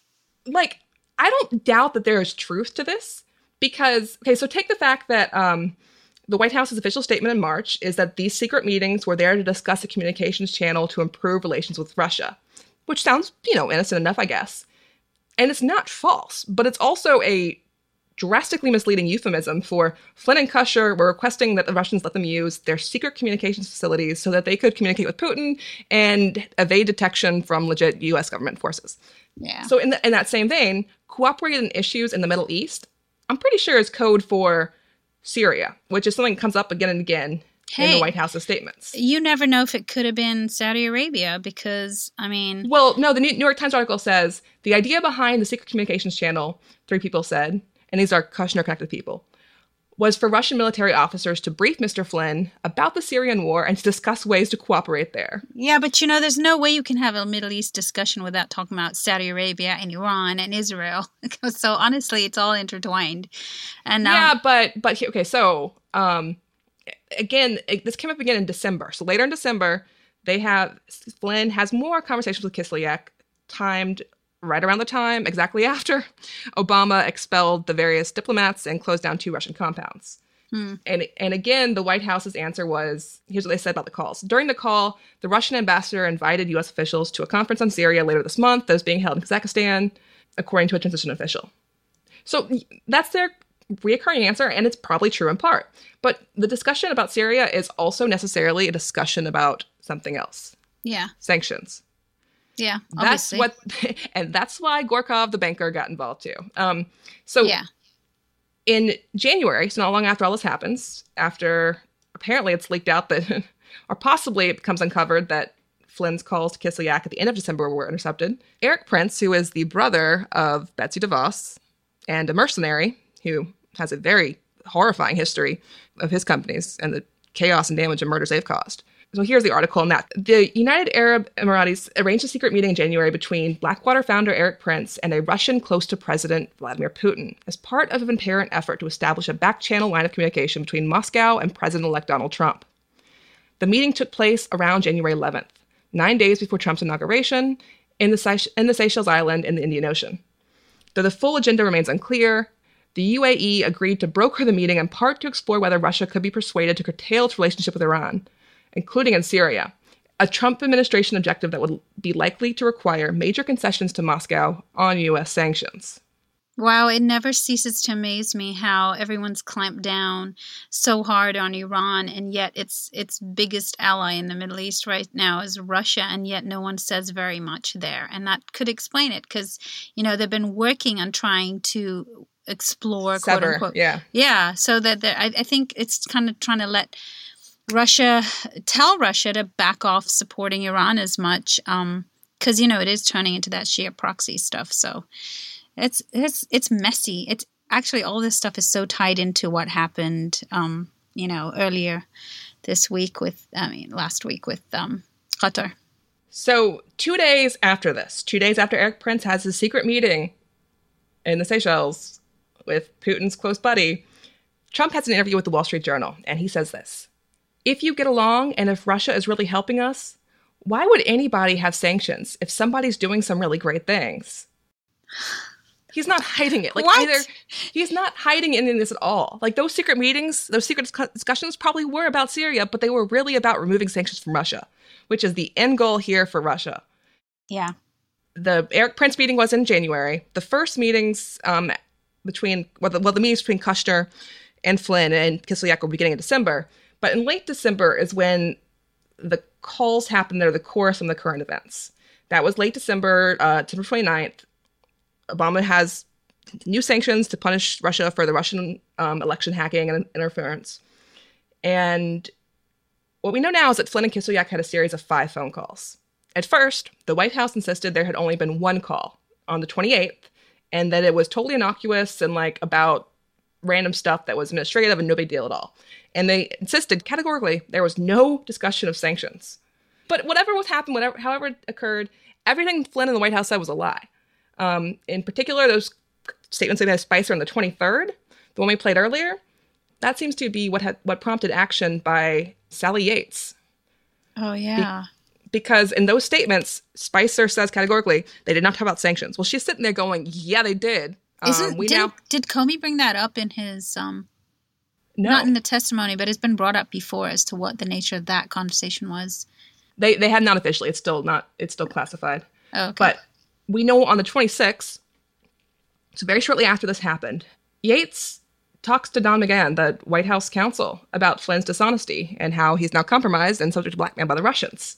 I don't doubt that there is truth to this because, so take the fact that the White House's official statement in March is that these secret meetings were there to discuss a communications channel to improve relations with Russia, which sounds, innocent enough, I guess. And it's not false, but it's also a drastically misleading euphemism for Flynn and Kushner were requesting that the Russians let them use their secret communications facilities so that they could communicate with Putin and evade detection from legit U.S. government forces. Yeah. So in that same vein, cooperating in issues in the Middle East, I'm pretty sure is code for Syria, which is something that comes up again and again in the White House's statements. You never know if it could have been Saudi Arabia because, Well, no, the New York Times article says the idea behind the secret communications channel, 3 people said, and these are Kushner-connected people, was for Russian military officers to brief Mr. Flynn about the Syrian war and to discuss ways to cooperate there. Yeah, but there's no way you can have a Middle East discussion without talking about Saudi Arabia and Iran and Israel. So honestly, it's all intertwined. And again, this came up again in December. So later in December, Flynn has more conversations with Kislyak, timed right around the time, exactly after Obama expelled the various diplomats and closed down 2 Russian compounds. And again, the White House's answer was, here's what they said about the calls. During the call, the Russian ambassador invited U.S. officials to a conference on Syria later this month that was being held in Kazakhstan, according to a transition official. So that's their reoccurring answer, and it's probably true in part. But the discussion about Syria is also necessarily a discussion about something else. Yeah. Sanctions. Yeah, obviously. That's why Gorkov, the banker, got involved too. Yeah. In January, so not long after all this happens, after apparently it's leaked out that, or possibly it becomes uncovered that Flynn's calls to Kislyak at the end of December were intercepted, Erik Prince, who is the brother of Betsy DeVos and a mercenary who has a very horrifying history of his companies and the chaos and damage and murders they've caused. So here's the article on that. The United Arab Emirates arranged a secret meeting in January between Blackwater founder Erik Prince and a Russian close to President Vladimir Putin as part of an apparent effort to establish a back-channel line of communication between Moscow and President-elect Donald Trump. The meeting took place around January 11th, 9 days before Trump's inauguration, in the Seychelles Island in the Indian Ocean. Though the full agenda remains unclear, the UAE agreed to broker the meeting in part to explore whether Russia could be persuaded to curtail its relationship with Iran, including in Syria, a Trump administration objective that would be likely to require major concessions to Moscow on U.S. sanctions. Wow, it never ceases to amaze me how everyone's clamped down so hard on Iran, and yet its biggest ally in the Middle East right now is Russia, and yet no one says very much there. And that could explain it, because, they've been working on trying to explore, quote unquote. Yeah, so that I think it's kind of trying to tell Russia to back off supporting Iran as much, because it is turning into that Shia proxy stuff. So it's messy. It's actually, all this stuff is so tied into what happened, earlier last week with Qatar. So 2 days after this, 2 days after Erik Prince has his secret meeting in the Seychelles with Putin's close buddy, Trump has an interview with the Wall Street Journal, and he says this: "If you get along and if Russia is really helping us, why would anybody have sanctions if somebody's doing some really great things?" He's not hiding it. He's not hiding any of this at all. Those secret meetings, those secret discussions probably were about Syria, but they were really about removing sanctions from Russia, which is the end goal here for Russia. Yeah. The Erik Prince meeting was in January. The first meetings the meetings between Kushner and Flynn and Kislyak were beginning in December. But in late December is when the calls happened that are the core of some of the current events. That was late December, December 29th. Obama has new sanctions to punish Russia for the Russian election hacking and interference. And what we know now is that Flynn and Kislyak had a series of 5 phone calls. At first, the White House insisted there had only been one call on the 28th, and that it was totally innocuous and about random stuff that was administrative and no big deal at all. And they insisted categorically there was no discussion of sanctions. But whatever was happened, however it occurred, everything Flynn and the White House said was a lie. In particular, those statements they had Spicer on the 23rd, the one we played earlier, that seems to be what prompted action by Sally Yates. Oh, yeah. Because in those statements, Spicer says categorically they did not talk about sanctions. Well, she's sitting there going, yeah, they did. Did Comey bring that up in his, No. Not in the testimony, but it's been brought up before as to what the nature of that conversation was? They have not officially. It's still classified. Oh, okay. But we know on the 26th, so very shortly after this happened, Yates talks to Don McGahn, the White House counsel, about Flynn's dishonesty and how he's now compromised and subject to blackmail by the Russians.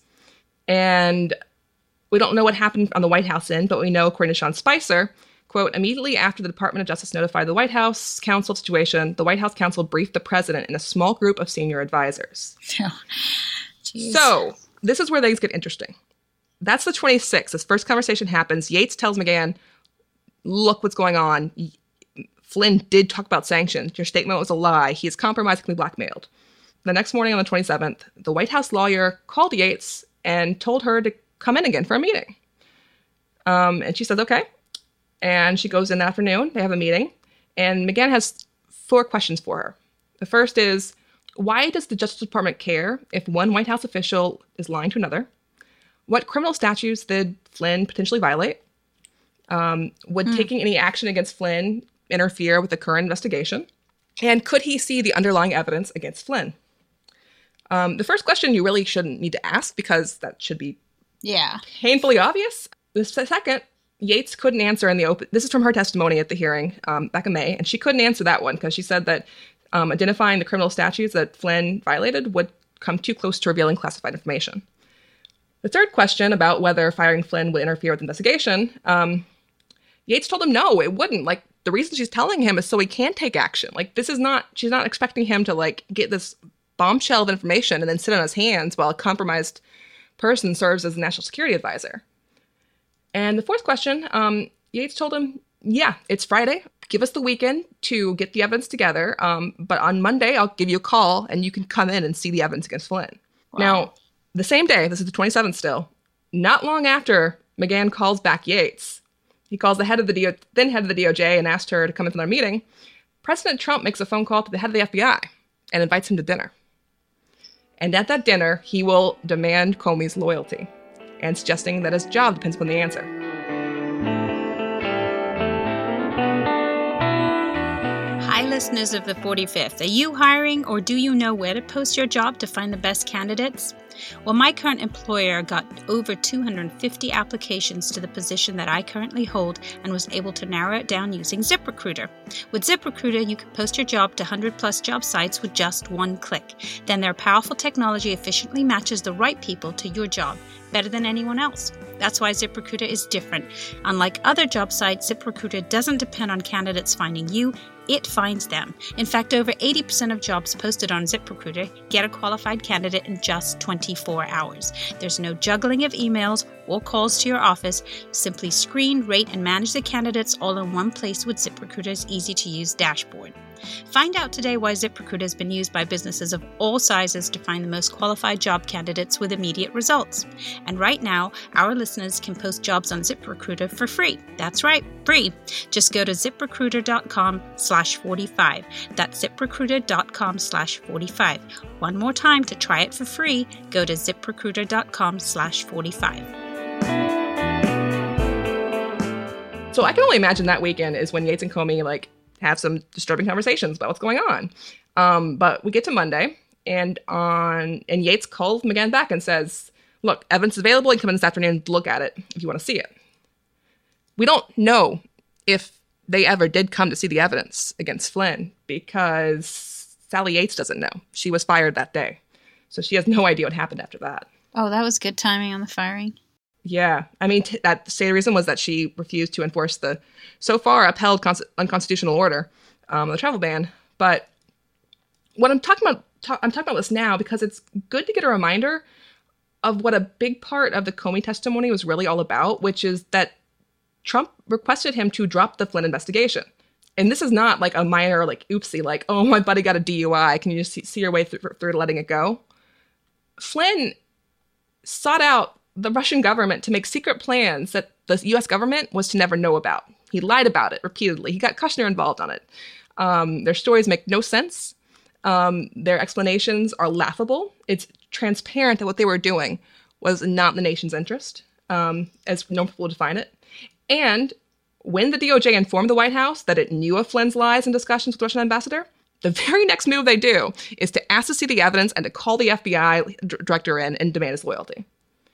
And we don't know what happened on the White House end, but we know, according to Sean Spicer, quote, "Immediately after the Department of Justice notified the White House counsel situation, the White House counsel briefed the president and a small group of senior advisors." So this is where things get interesting. That's the 26th. This first conversation happens. Yates tells McGahn, look what's going on. Flynn did talk about sanctions. Your statement was a lie. He is compromised and can be blackmailed. The next morning on the 27th, the White House lawyer called Yates and told her to come in again for a meeting. And she says, okay. And she goes in the afternoon. They have a meeting. And McGahn has 4 questions for her. The first is, why does the Justice Department care if one White House official is lying to another? What criminal statutes did Flynn potentially violate? Would taking any action against Flynn interfere with the current investigation? And could he see the underlying evidence against Flynn? The first question you really shouldn't need to ask because that should be painfully obvious. The second, Yates couldn't answer in the open. This is from her testimony at the hearing back in May, and she couldn't answer that one because she said that identifying the criminal statutes that Flynn violated would come too close to revealing classified information. The third question about whether firing Flynn would interfere with the investigation, Yates told him no, it wouldn't. Like, the reason she's telling him is so he can take action. Like, she's not expecting him to, like, get this bombshell of information and then sit on his hands while a compromised person serves as a national security advisor. And the fourth question, Yates told him, yeah, it's Friday. Give us the weekend to get the evidence together. But on Monday, I'll give you a call and you can come in and see the evidence against Flynn. Wow. Now, the same day, this is the 27th still, not long after McGahn calls back Yates, he calls the head of the then head of the DOJ and asked her to come in for their meeting. President Trump makes a phone call to the head of the FBI and invites him to dinner. And at that dinner, he will demand Comey's loyalty and suggesting that his job depends upon the answer. Hi, listeners of the 45th. Are you hiring or do you know where to post your job to find the best candidates? Well, my current employer got over 250 applications to the position that I currently hold and was able to narrow it down using ZipRecruiter. With ZipRecruiter, you can post your job to 100-plus job sites with just one click. Then their powerful technology efficiently matches the right people to your job, better than anyone else. That's why ZipRecruiter is different. Unlike other job sites, ZipRecruiter doesn't depend on candidates finding you. It finds them. In fact, over 80% of jobs posted on ZipRecruiter get a qualified candidate in just 24 hours. There's no juggling of emails or calls to your office. Simply screen, rate, and manage the candidates all in one place with ZipRecruiter's easy-to-use dashboard. Find out today why ZipRecruiter has been used by businesses of all sizes to find the most qualified job candidates with immediate results. And right now, our listeners can post jobs on ZipRecruiter for free. That's right, free. Just go to ZipRecruiter.com/45. That's ZipRecruiter.com/45. One more time to try it for free, go to ZipRecruiter.com/45. So I can only imagine that weekend is when Yates and Comey, have some disturbing conversations about what's going on. But we get to Monday, and Yates calls McGahn back and says, look, evidence is available. You can come in this afternoon to look at it if you want to see it. We don't know if they ever did come to see the evidence against Flynn because Sally Yates doesn't know. She was fired that day. So she has no idea what happened after that. Oh, that was good timing on the firing. Yeah. I mean, that stated reason was that she refused to enforce the so far upheld unconstitutional order, the travel ban. But what I'm talking about this now because it's good to get a reminder of what a big part of the Comey testimony was really all about, which is that Trump requested him to drop the Flynn investigation. And this is not like a minor, oopsie, oh, my buddy got a DUI. Can you just see your way through letting it go? Flynn sought out the Russian government to make secret plans that the U.S. government was to never know about. He lied about it repeatedly. He got Kushner involved on it. Their stories make no sense. Their explanations are laughable. It's transparent that what they were doing was not in the nation's interest, as normal people define it. And when the DOJ informed the White House that it knew of Flynn's lies and discussions with the Russian ambassador, the very next move they do is to ask to see the evidence and to call the FBI director in and demand his loyalty.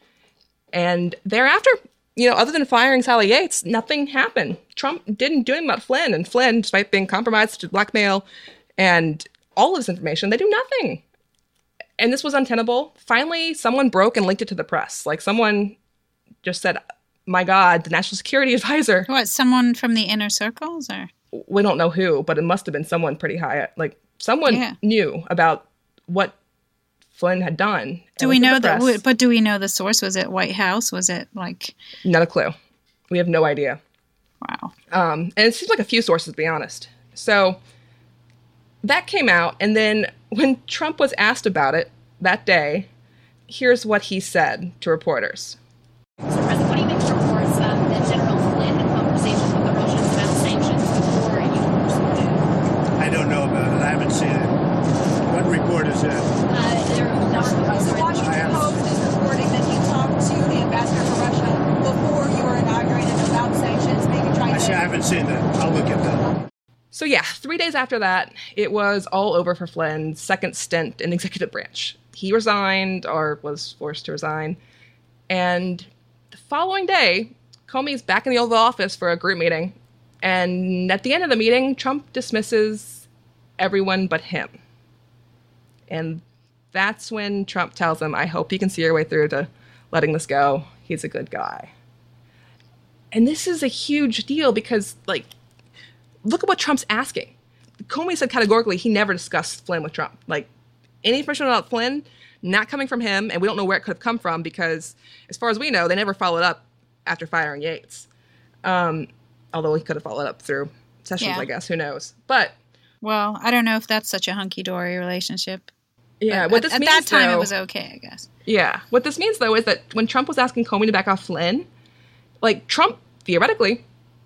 And thereafter, other than firing Sally Yates, nothing happened. Trump didn't do anything about Flynn, and Flynn, despite being compromised to blackmail and all of this information, they do nothing. And this was untenable. Finally, someone broke and linked it to the press. Someone just said, my God, the national security advisor. What, someone from the inner circles? Or we don't know who, but it must have been someone pretty high. Someone knew about what Flynn had done. Do we know that? But do we know the source? Was it White House? Was it Not a clue. We have no idea. Wow. And it seems like a few sources, to be honest. So that came out, and then when Trump was asked about it that day, here's what he said to reporters. So, President, what do you make of reports that General Flynn had conversations with the Russians about sanctions before you responded? I don't know about it. I haven't seen it. What report is that? The Washington Post is reporting that he talked to the ambassador for Russia before you were inaugurated about sanctions, maybe trying to... I haven't seen that. I'll look at that. So yeah, 3 days after that, it was all over for Flynn's second stint in the executive branch. He resigned, or was forced to resign. And the following day, Comey's back in the Oval Office for a group meeting. And at the end of the meeting, Trump dismisses everyone but him. And that's when Trump tells him, I hope you can see your way through to letting this go. He's a good guy. And this is a huge deal because, like, look at what Trump's asking. Comey said categorically he never discussed Flynn with Trump. Like, any information about Flynn, not coming from him, and we don't know where it could have come from because, as far as we know, they never followed up after firing Yates. Although he could have followed up through Sessions, I guess. Who knows? But well, I don't know if that's such a hunky-dory relationship. Yeah, but what this at means, that time, though, it was okay, I guess. Yeah. What this means, though, is that when Trump was asking Comey to back off Flynn, like, Trump, theoretically,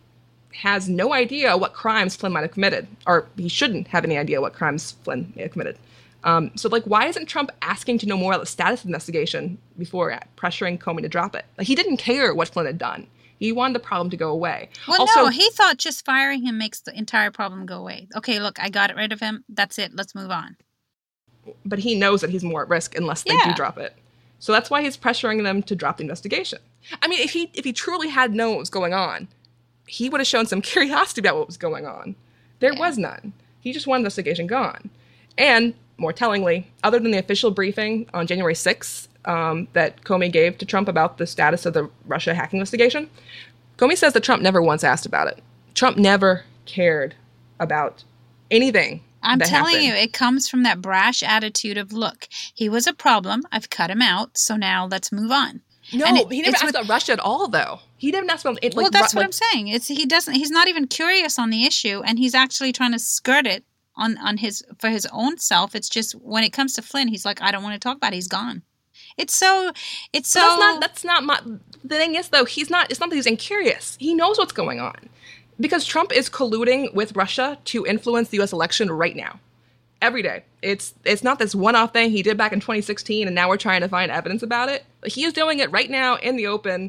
has no idea what crimes Flynn might have committed. Or he shouldn't have any idea what crimes Flynn may have committed. So, like, why isn't Trump asking to know more about the status of the investigation before pressuring Comey to drop it? Like, he didn't care what Flynn had done. He wanted the problem to go away. Well, also, no, he thought just firing him makes the entire problem go away. Okay, look, I got rid of him. That's it. Let's move on. But he knows that he's more at risk unless they do drop it. So that's why he's pressuring them to drop the investigation. I mean, if he truly had known what was going on, he would have shown some curiosity about what was going on. There was none. He just wanted the investigation gone. And, more tellingly, other than the official briefing on January 6th that Comey gave to Trump about the status of the Russia hacking investigation, Comey says that Trump never once asked about it. Trump never cared about anything. I'm telling you, it comes from that brash attitude of, look, he was a problem. I've cut him out. So now let's move on. No, he never asked about Russia at all, though. He didn't ask about it. Well, that's what I'm saying. He's not even curious on the issue, and he's actually trying to skirt it for his own self. It's just when it comes to Flynn, he's like, I don't want to talk about it. He's gone. It's so. That's not my. The thing is, though, it's not that he's incurious. He knows what's going on. Because Trump is colluding with Russia to influence the U.S. election right now. Every day. It's not this one-off thing he did back in 2016 and now we're trying to find evidence about it. He is doing it right now in the open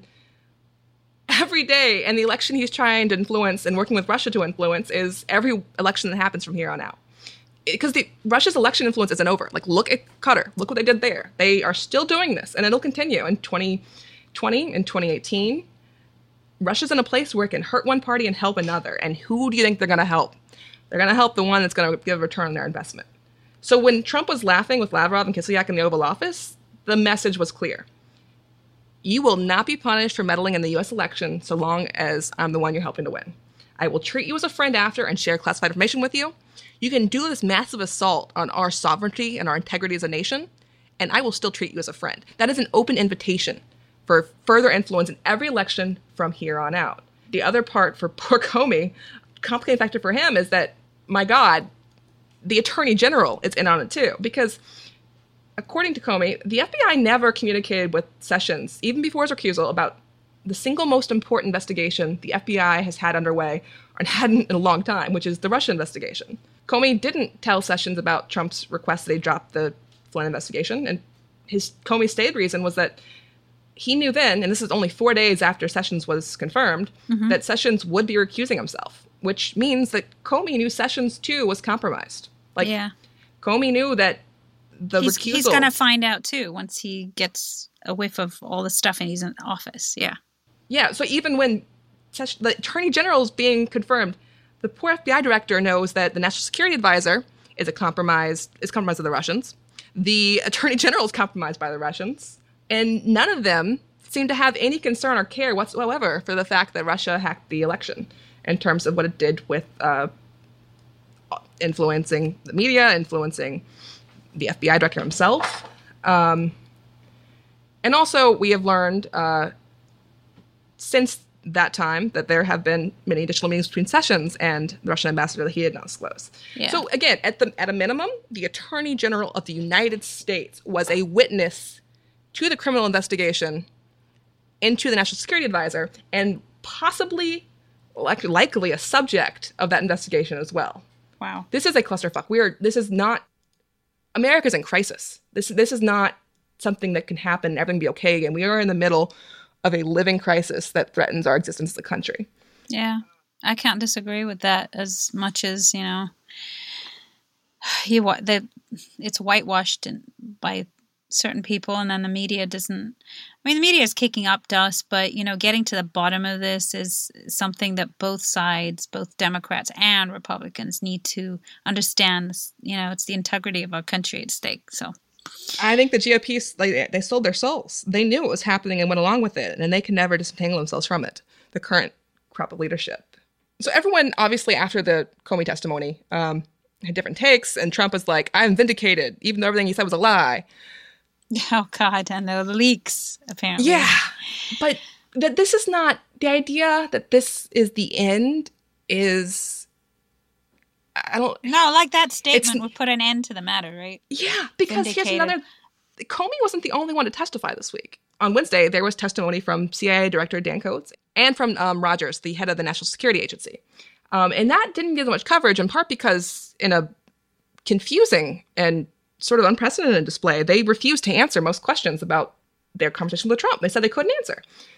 every day. And the election he's trying to influence and working with Russia to influence is every election that happens from here on out. Because Russia's election influence isn't over. Like, look at Qatar. Look what they did there. They are still doing this, and it'll continue in 2020 and 2018. Russia's in a place where it can hurt one party and help another. And who do you think they're going to help? They're going to help the one that's going to give a return on their investment. So when Trump was laughing with Lavrov and Kislyak in the Oval Office, the message was clear. You will not be punished for meddling in the U.S. election so long as I'm the one you're helping to win. I will treat you as a friend after and share classified information with you. You can do this massive assault on our sovereignty and our integrity as a nation, and I will still treat you as a friend. That is an open invitation for further influence in every election from here on out. The other part for poor Comey, complicating factor for him, is that, my God, the Attorney General is in on it too. Because according to Comey, the FBI never communicated with Sessions, even before his recusal, about the single most important investigation the FBI has had underway, or hadn't in a long time, which is the Russia investigation. Comey didn't tell Sessions about Trump's request that he drop the Flynn investigation, and Comey's stated reason was that he knew then, and this is only 4 days after Sessions was confirmed, that Sessions would be recusing himself, which means that Comey knew Sessions, too, was compromised. Comey knew that recusal... He's going to find out, too, once he gets a whiff of all the stuff and he's in office, Yeah, so even when the Attorney General is being confirmed, the poor FBI director knows that the National Security Advisor is compromised with the Russians. The Attorney General is compromised by the Russians. And none of them seem to have any concern or care whatsoever for the fact that Russia hacked the election in terms of what it did with influencing the media, influencing the FBI director himself. And also, we have learned since that time that there have been many additional meetings between Sessions and the Russian ambassador that he did not disclose. Yeah. So again, at a minimum, the Attorney General of the United States was a witness to the criminal investigation into the National Security Advisor and possibly, likely a subject of that investigation as well. Wow. This is a clusterfuck. This is not, America's in crisis. This is not something that can happen and everything be okay again. We are in the middle of a living crisis that threatens our existence as a country. Yeah. I can't disagree with that as much as, it's whitewashed by certain people, and then the media doesn't. I mean, the media is kicking up dust, but, getting to the bottom of this is something that both sides, both Democrats and Republicans, need to understand. It's the integrity of our country at stake. So I think the GOP, they sold their souls. They knew what was happening and went along with it, and they can never disentangle themselves from it, the current crop of leadership. So everyone, obviously, after the Comey testimony, had different takes, and Trump was like, I'm vindicated, even though everything he said was a lie. Oh, God, and the leaks, apparently. Yeah, but this is not, the idea that this is the end is, I don't... No, like that statement would put an end to the matter, right? Yeah, because here's another, Comey wasn't the only one to testify this week. On Wednesday, there was testimony from CIA Director Dan Coats and from Rogers, the head of the National Security Agency. And that didn't get much coverage, in part because in a confusing and sort of unprecedented display, they refused to answer most questions about their conversation with Trump. They said they couldn't answer.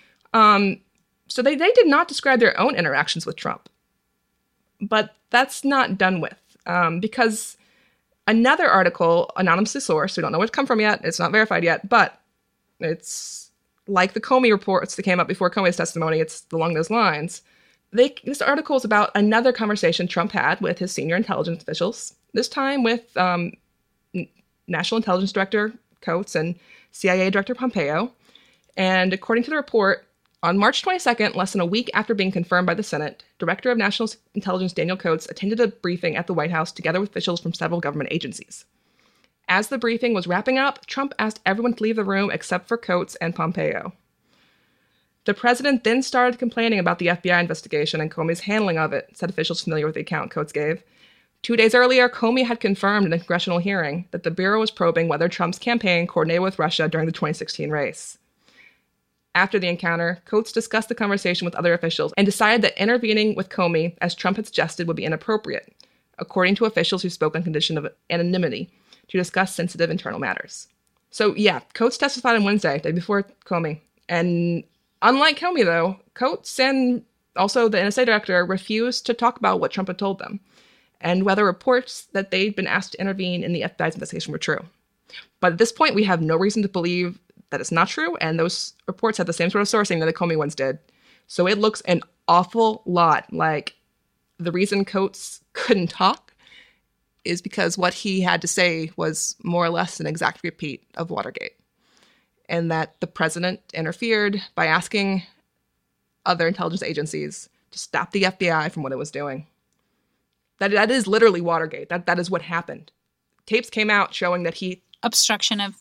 So they did not describe their own interactions with Trump. But that's not done with, because another article, anonymously sourced, we don't know where it's come from yet, it's not verified yet, but it's like the Comey reports that came up before Comey's testimony, it's along those lines. This article is about another conversation Trump had with his senior intelligence officials, this time with National Intelligence Director Coats and CIA Director Pompeo. And according to the report, on March 22nd, less than a week after being confirmed by the Senate, Director of National Intelligence Daniel Coats attended a briefing at the White House together with officials from several government agencies. As the briefing was wrapping up, Trump asked everyone to leave the room except for Coats and Pompeo. The president then started complaining about the FBI investigation and Comey's handling of it, said officials familiar with the account Coats gave. 2 days earlier, Comey had confirmed in a congressional hearing that the Bureau was probing whether Trump's campaign coordinated with Russia during the 2016 race. After the encounter, Coats discussed the conversation with other officials and decided that intervening with Comey, as Trump had suggested, would be inappropriate, according to officials who spoke on condition of anonymity to discuss sensitive internal matters. So yeah, Coats testified on Wednesday, day before Comey. And unlike Comey, though, Coats and also the NSA director refused to talk about what Trump had told them and whether reports that they'd been asked to intervene in the FBI's investigation were true. But at this point, we have no reason to believe that it's not true, and those reports had the same sort of sourcing that the Comey ones did. So it looks an awful lot like the reason Coats couldn't talk is because what he had to say was more or less an exact repeat of Watergate, and that the president interfered by asking other intelligence agencies to stop the FBI from what it was doing. That is literally Watergate. That is what happened. Tapes came out showing that he... Obstruction of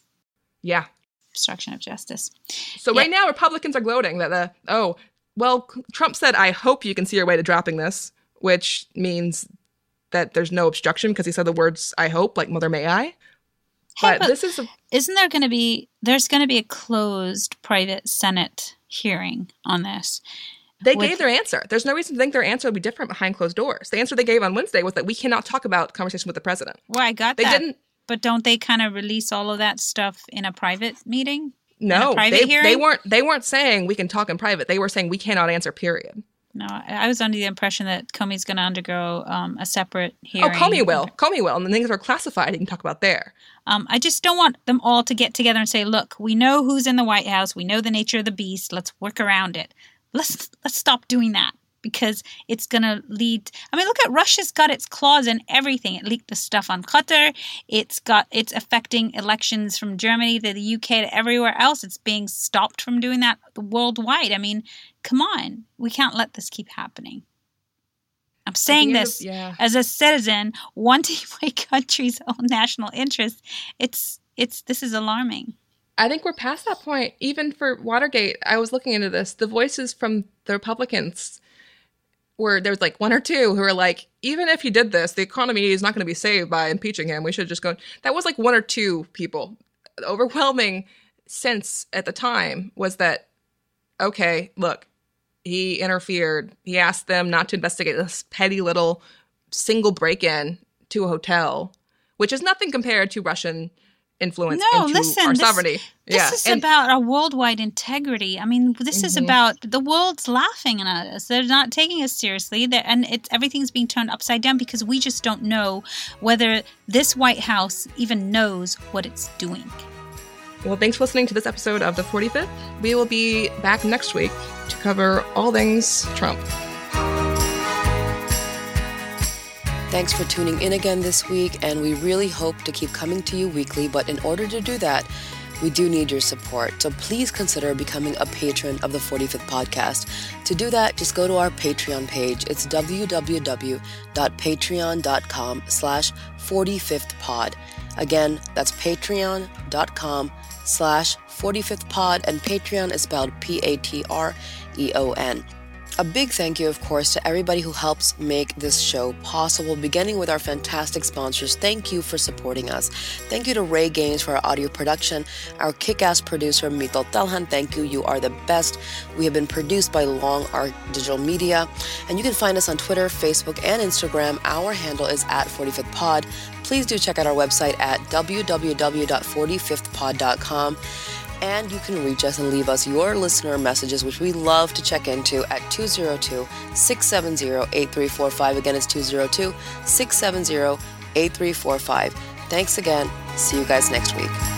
justice. So right now, Republicans are gloating that, Trump said, I hope you can see your way to dropping this, which means that there's no obstruction because he said the words, I hope, like Mother May I. But this is... There's going to be a closed private Senate hearing on this. They gave their answer. There's no reason to think their answer would be different behind closed doors. The answer they gave on Wednesday was that we cannot talk about conversation with the president. Well, I got that. They didn't. But don't they kind of release all of that stuff in a private meeting? No, hearing? They weren't saying we can talk in private. They were saying we cannot answer, period. No, I was under the impression that Comey's going to undergo a separate hearing. Oh, Comey will. And the things that are classified, he can talk about there. I just don't want them all to get together and say, look, we know who's in the White House. We know the nature of the beast. Let's work around it. Let's stop doing that, because it's going to lead... I mean, look at Russia's got its claws in everything. It leaked the stuff on Qatar. It's affecting elections from Germany to the UK to everywhere else. It's being stopped from doing that worldwide. I mean, come on. We can't let this keep happening. I'm saying this as a citizen wanting my country's own national interest. This is alarming. I think we're past that point. Even for Watergate, I was looking into this. The voices from the Republicans were, there was like one or two who were like, even if he did this, the economy is not going to be saved by impeaching him. We should just go. That was like one or two people. The overwhelming sense at the time was that, okay, look, he interfered. He asked them not to investigate this petty little single break-in to a hotel, which is nothing compared to Russian influence No, into listen, our sovereignty. This is about our worldwide integrity. I mean, this is about the world's laughing at us. They're not taking us seriously. Everything's being turned upside down because we just don't know whether this White House even knows what it's doing. Well, thanks for listening to this episode of The 45th. We will be back next week to cover all things Trump. Thanks for tuning in again this week, and we really hope to keep coming to you weekly, but in order to do that, we do need your support. So please consider becoming a patron of the 45th Podcast. To do that, just go to our Patreon page. It's www.patreon.com/45thpod. Again, that's patreon.com/45thpod, and Patreon is spelled Patreon. A big thank you, of course, to everybody who helps make this show possible, beginning with our fantastic sponsors. Thank you for supporting us. Thank you to Ray Gaines for our audio production, our kick-ass producer, Mito Telhan. Thank you. You are the best. We have been produced by Long Art Digital Media, and you can find us on Twitter, Facebook, and Instagram. Our handle is @45thpod. Please do check out our website at www.45thpod.com. And you can reach us and leave us your listener messages, which we love to check into at 202-670-8345. Again, it's 202-670-8345. Thanks again. See you guys next week.